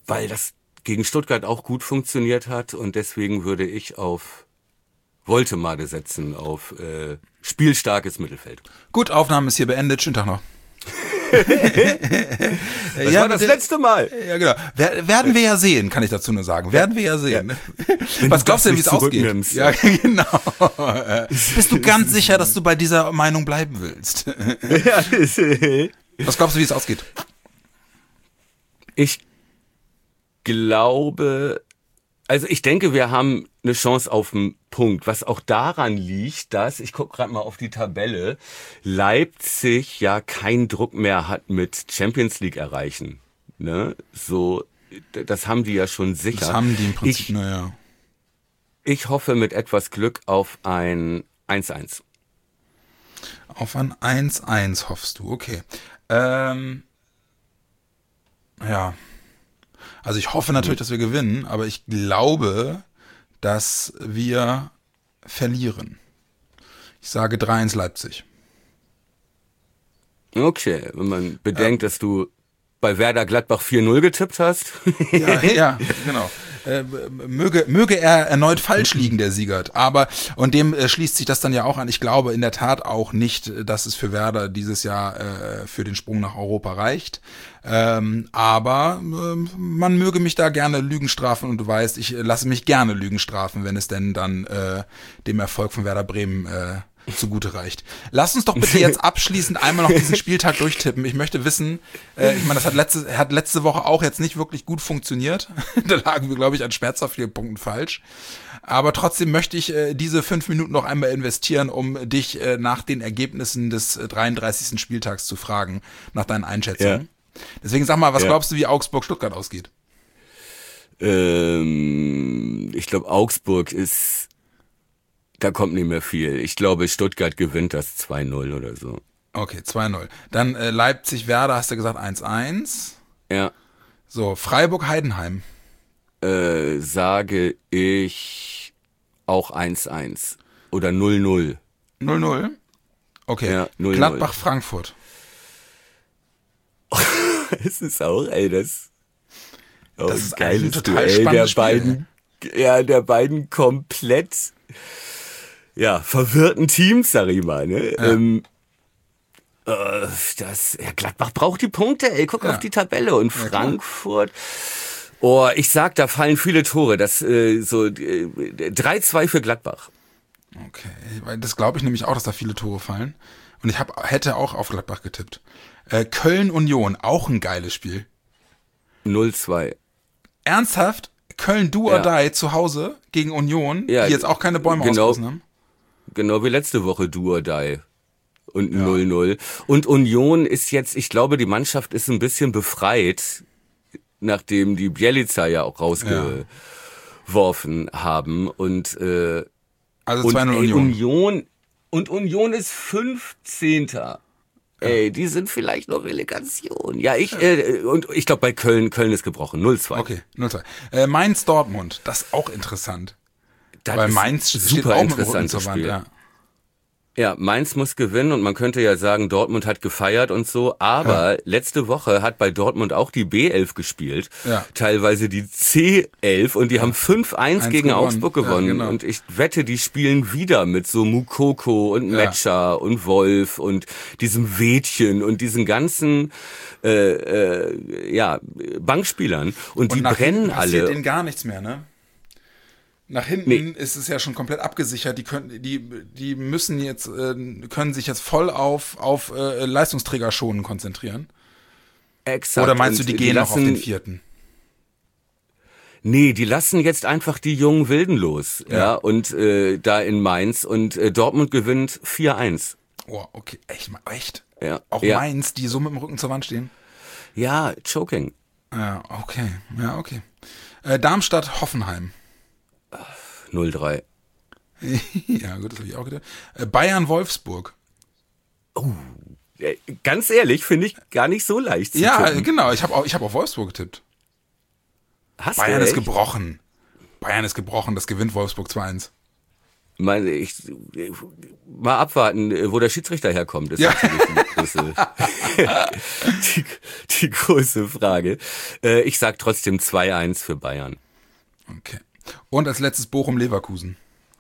weil das gegen Stuttgart auch gut funktioniert hat und deswegen würde ich auf Woltemade setzen, auf äh, spielstarkes Mittelfeld. Gut, Aufnahme ist hier beendet. Schönen Tag noch. Das ja, war das letzte Mal. Ja, genau. Wer, werden wir ja sehen, kann ich dazu nur sagen. Werden wir ja sehen. Ja. Was glaubst du denn, wie es ausgeht? Ja, genau. Bist du ganz sicher, dass du bei dieser Meinung bleiben willst? Was glaubst du, wie es ausgeht? Ich glaube, also ich denke, wir haben eine Chance auf einen Punkt, was auch daran liegt, dass, ich gucke gerade mal auf die Tabelle, Leipzig ja keinen Druck mehr hat mit Champions League erreichen. Ne? So, das haben die ja schon sicher. Das haben die im Prinzip, ich, naja. Ich hoffe mit etwas Glück auf ein eins eins. Auf ein eins eins hoffst du, okay. Ähm, ja. Also ich hoffe natürlich, dass wir gewinnen, aber ich glaube, dass wir verlieren. Ich sage drei eins Leipzig. Okay, wenn man bedenkt, ja. dass du bei Werder Gladbach vier null getippt hast. Ja, ja, genau. Äh, möge, möge er erneut falsch liegen, der Siegert. Aber, und dem äh, schließt sich das dann ja auch an. Ich glaube in der Tat auch nicht, dass es für Werder dieses Jahr äh, für den Sprung nach Europa reicht. Ähm, aber äh, man möge mich da gerne Lügen strafen und du weißt, ich äh, lasse mich gerne Lügen strafen, wenn es denn dann äh, dem Erfolg von Werder Bremen äh, zugute reicht. Lass uns doch bitte jetzt abschließend einmal noch diesen Spieltag durchtippen. Ich möchte wissen, äh, ich meine, das hat letzte, hat letzte Woche auch jetzt nicht wirklich gut funktioniert. Da lagen wir, glaube ich, an schmerzhaft vielen Punkten falsch. Aber trotzdem möchte ich äh, diese fünf Minuten noch einmal investieren, um dich äh, nach den Ergebnissen des äh, dreiunddreißigsten Spieltags zu fragen, nach deinen Einschätzungen. Ja. Deswegen sag mal, was ja. glaubst du, wie Augsburg-Stuttgart ausgeht? Ähm, ich glaube, Augsburg ist Da kommt nicht mehr viel. Ich glaube, Stuttgart gewinnt das zwei null oder so. Okay, zwei null. Dann äh, Leipzig-Werder, hast du gesagt eins eins. Ja. So, Freiburg-Heidenheim. Äh, sage ich auch eins eins. Oder null null. null null? Okay. Ja, null null. Gladbach-Frankfurt. Es ist auch, ey, das, oh, das ist ein geiles ein total Duell der Spiel. beiden, ja, der beiden komplett, ja, verwirrten Teams, sag ich mal, ne? Ja. Ähm, äh, das, ja, Gladbach braucht die Punkte, ey, guck ja. auf die Tabelle. Und ja, Frankfurt, oh, ich sag, da fallen viele Tore, das, äh, so, äh, drei zwei für Gladbach. Okay, weil das glaube ich nämlich auch, dass da viele Tore fallen. Und ich hab, hätte auch auf Gladbach getippt. Äh, Köln-Union, auch ein geiles Spiel. null zwei. Ernsthaft? Köln do or die zu Hause gegen Union, ja, die jetzt auch keine Bäume genau, ausgerissen haben? Genau wie letzte Woche do or die. Und null null. Ja. Und Union ist jetzt, ich glaube, die Mannschaft ist ein bisschen befreit, nachdem die Bjelica ja auch rausgeworfen ja. haben. Und, äh, also zwei null Union. Union. Und Union ist fünfzehnter. Ja. Ey, die sind vielleicht noch Relegation. Ja, ich, äh, und ich glaube bei Köln, Köln ist gebrochen. null zwei. Okay, null zwei. Äh, Mainz-Dortmund, das ist auch interessant. Das Weil ist Mainz steht super auch mit dem Rücken interessantes zur Wand, Spiel. ja. Ja, Mainz muss gewinnen und man könnte ja sagen, Dortmund hat gefeiert und so, aber ja. letzte Woche hat bei Dortmund auch die B elf gespielt, ja. teilweise die C elf und die ja. haben fünf eins gegen gewonnen. Augsburg gewonnen ja, genau. Und ich wette, die spielen wieder mit so Mukoko und Metscher ja. und Wolf und diesem Wädchen und diesen ganzen äh, äh, ja Bankspielern und, und die brennen alle. Passiert denen gar nichts mehr, ne? Nach hinten nee. ist es ja schon komplett abgesichert. Die können, die, die müssen jetzt, äh, können sich jetzt voll auf, auf äh, Leistungsträger schonen konzentrieren. Exakt. Oder meinst du, die, die gehen lassen, noch auf den vierten? Nee, die lassen jetzt einfach die jungen Wilden los, ja, ja und äh, da in Mainz und äh, Dortmund gewinnt vier eins. Oh, okay, echt, echt? Ja. Auch ja. Mainz, die so mit dem Rücken zur Wand stehen? Ja, choking. Ja, okay, ja, okay. Äh, Darmstadt-Hoffenheim. null drei. Ja, gut, das habe ich auch gedacht. Bayern-Wolfsburg. Oh, ganz ehrlich, finde ich gar nicht so leicht zu Ja, tippen. genau, ich habe auch, ich hab auf Wolfsburg getippt. Hast Bayern du ist gebrochen. Bayern ist gebrochen, das gewinnt Wolfsburg zwei eins. meine, ich, mal abwarten, wo der Schiedsrichter herkommt. Das ist Ja. natürlich die große, die, die große Frage. Äh, ich sag trotzdem zwei eins für Bayern. Okay. Und als letztes Bochum-Leverkusen.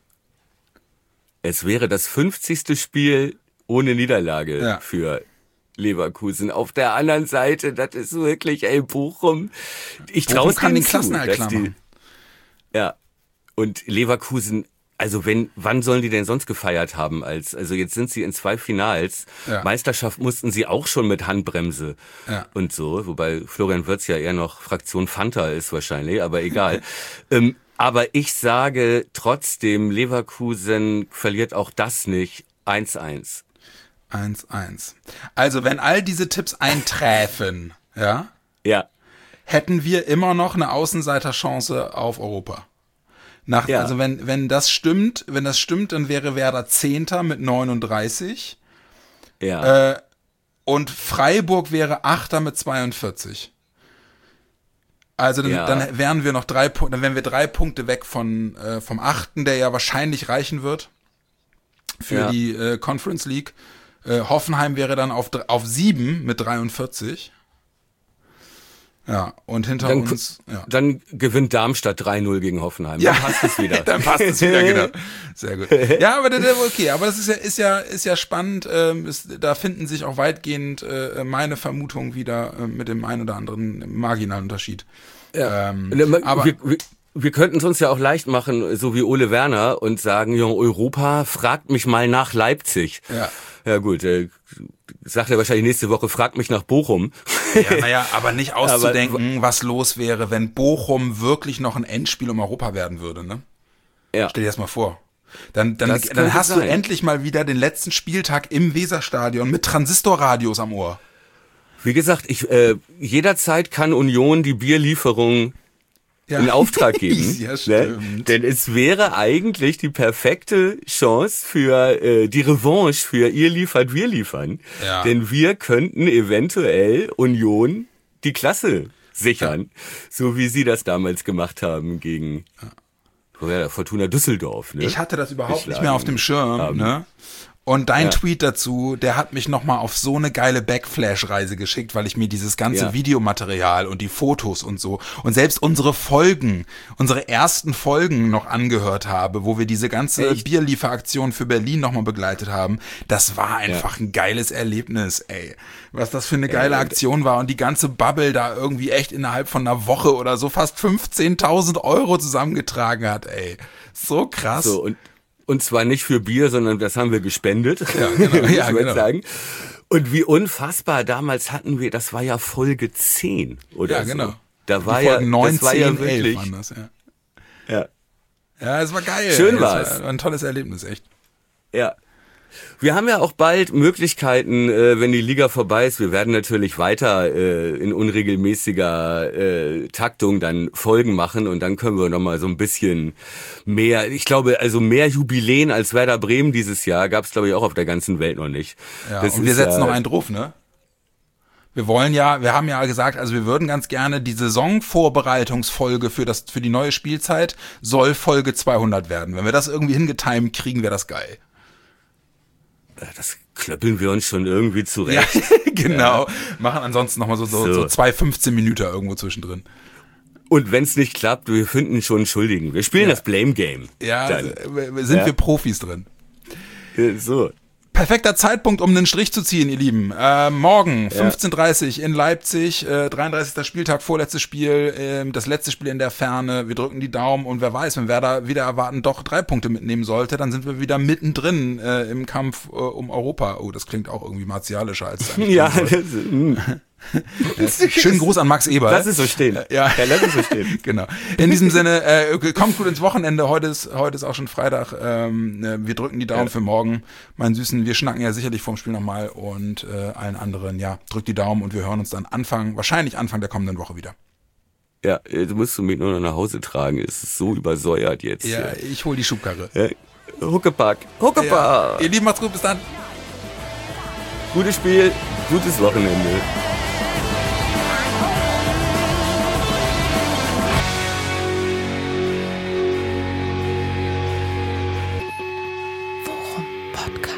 Es wäre das fünfzigste Spiel ohne Niederlage Ja. für Leverkusen. Auf der anderen Seite, das ist wirklich, ey, Bochum. Ich Bochum traue kann denen den Klassenerhalt zu, klar dass die, machen. ja. Und Leverkusen, also wenn, wann sollen die denn sonst gefeiert haben? Als, also jetzt sind sie in zwei Finals. Ja. Meisterschaft mussten sie auch schon mit Handbremse Ja. und so. Wobei Florian Wirtz ja eher noch Fraktion Fanta ist wahrscheinlich, aber egal. ähm, aber ich sage trotzdem, Leverkusen verliert auch das nicht. eins eins. eins eins. Also, wenn all diese Tipps einträfen, ja, Ja. hätten wir immer noch eine Außenseiterchance auf Europa. Nach, Ja. Also wenn, wenn das stimmt, wenn das stimmt, dann wäre Werder Zehnter mit neununddreißig Ja. äh, und Freiburg wäre Achter mit zweiundvierzig. Also dann, Ja. dann wären wir noch drei Punkte, dann wären wir drei Punkte weg von äh, vom Achten, der ja wahrscheinlich reichen wird für Ja. die äh, Conference League. Äh, Hoffenheim wäre dann auf dr- auf sieben mit dreiundvierzig. Ja, und hinter Dann, uns, ja. dann gewinnt Darmstadt drei null gegen Hoffenheim. Ja, Dann passt es wieder. dann passt es wieder, genau. Sehr gut. Ja, aber das, okay, aber das ist ja, ist ja, ist ja spannend. Ähm, ist, da finden sich auch weitgehend äh, meine Vermutungen wieder äh, mit dem einen oder anderen marginalen Unterschied. Ja. Ähm, wir, aber wir, wir, wir könnten es uns ja auch leicht machen, so wie Ole Werner, und sagen, ja, Europa, fragt mich mal nach Leipzig. Ja. Ja gut, äh, sagt er wahrscheinlich nächste Woche, fragt mich nach Bochum. ja, naja, aber nicht auszudenken, was los wäre, wenn Bochum wirklich noch ein Endspiel um Europa werden würde, ne? Ja. Stell dir das mal vor. Dann, dann, Das dann könnte hast du sein. endlich mal wieder den letzten Spieltag im Weserstadion mit Transistorradios am Ohr. Wie gesagt, ich äh, jederzeit kann Union die Bierlieferung Ja. in Auftrag geben. Ja, ne? stimmt. Denn es wäre eigentlich die perfekte Chance für äh, die Revanche für ihr liefert, wir liefern. Ja. Denn wir könnten eventuell Union die Klasse sichern, so wie sie das damals gemacht haben gegen ja. Fortuna Düsseldorf. Ne? Ich hatte das überhaupt nicht Geschlagen mehr auf dem Schirm, haben. ne? Und dein Ja. Tweet dazu, der hat mich nochmal auf so eine geile Backflash-Reise geschickt, weil ich mir dieses ganze Ja. Videomaterial und die Fotos und so und selbst unsere Folgen, unsere ersten Folgen noch angehört habe, wo wir diese ganze Echt? Bierlieferaktion für Berlin nochmal begleitet haben. Das war einfach ein geiles Erlebnis, ey. Was das für eine geile Aktion war und die ganze Bubble da irgendwie echt innerhalb von einer Woche oder so fast fünfzehntausend Euro zusammengetragen hat, ey. So krass. So, und, und zwar nicht für Bier, sondern das haben wir gespendet, Ja, genau. muss Ja, man genau. sagen. Und wie unfassbar, damals hatten wir, das war ja Folge zehn oder Ja, genau. so. Da war Die ja, Folgen neun, das war ja zehn, elf wirklich, waren das, ja. ja, Ja, es war geil. Schön ey. war's. Es war ein tolles Erlebnis, echt. ja. Wir haben ja auch bald Möglichkeiten, äh, wenn die Liga vorbei ist. Wir werden natürlich weiter äh, in unregelmäßiger äh, Taktung dann Folgen machen und dann können wir nochmal so ein bisschen mehr, ich glaube, also mehr Jubiläen als Werder Bremen dieses Jahr gab es, glaube ich, auch auf der ganzen Welt noch nicht. Ja, Das und wir ist, setzen äh, noch einen drauf, ne? Wir wollen ja, wir haben ja gesagt, also wir würden ganz gerne die Saisonvorbereitungsfolge für das, für die neue Spielzeit soll Folge zweihundert werden. Wenn wir das irgendwie hingetimt kriegen, wäre das geil. Das klöppeln wir uns schon irgendwie zurecht. genau. Machen ansonsten nochmal so, so, So. so zwei fünfzehn Minuten irgendwo zwischendrin. Und wenn es nicht klappt, wir finden schon einen Schuldigen. Wir spielen Ja. das Blame Game. Ja, Dann. äh, sind Ja. wir Profis drin. Äh, So. Perfekter Zeitpunkt, um einen Strich zu ziehen, ihr Lieben. Äh, morgen, fünfzehn Uhr dreißig in Leipzig, äh, dreiunddreißigster Spieltag, vorletztes Spiel, äh, das letzte Spiel in der Ferne. Wir drücken die Daumen und wer weiß, wenn Werder wieder erwarten doch drei Punkte mitnehmen sollte, dann sind wir wieder mittendrin äh, im Kampf äh, um Europa. Oh, das klingt auch irgendwie martialischer als es eigentlich Ja, klingen das, mm. soll. Schönen Gruß an Max Eberl. lass es so stehen. Ja. ja, lass es so stehen. Genau. In diesem Sinne, äh, kommt gut ins Wochenende. Heute ist, heute ist auch schon Freitag. Ähm, äh, wir drücken die Daumen Ja. für morgen. Mein Süßen, wir schnacken ja sicherlich vorm Spiel nochmal und äh, allen anderen, ja, drückt die Daumen und wir hören uns dann Anfang, wahrscheinlich Anfang der kommenden Woche wieder. Ja, du musst du mich nur noch nach Hause tragen. Es ist so übersäuert jetzt. Ja, hier. ich hol die Schubkarre. Ja. Huckepack. Ja. Huckepack. Ihr Lieben, macht's gut, bis dann. Gutes Spiel, gutes Wochenende. Podcast.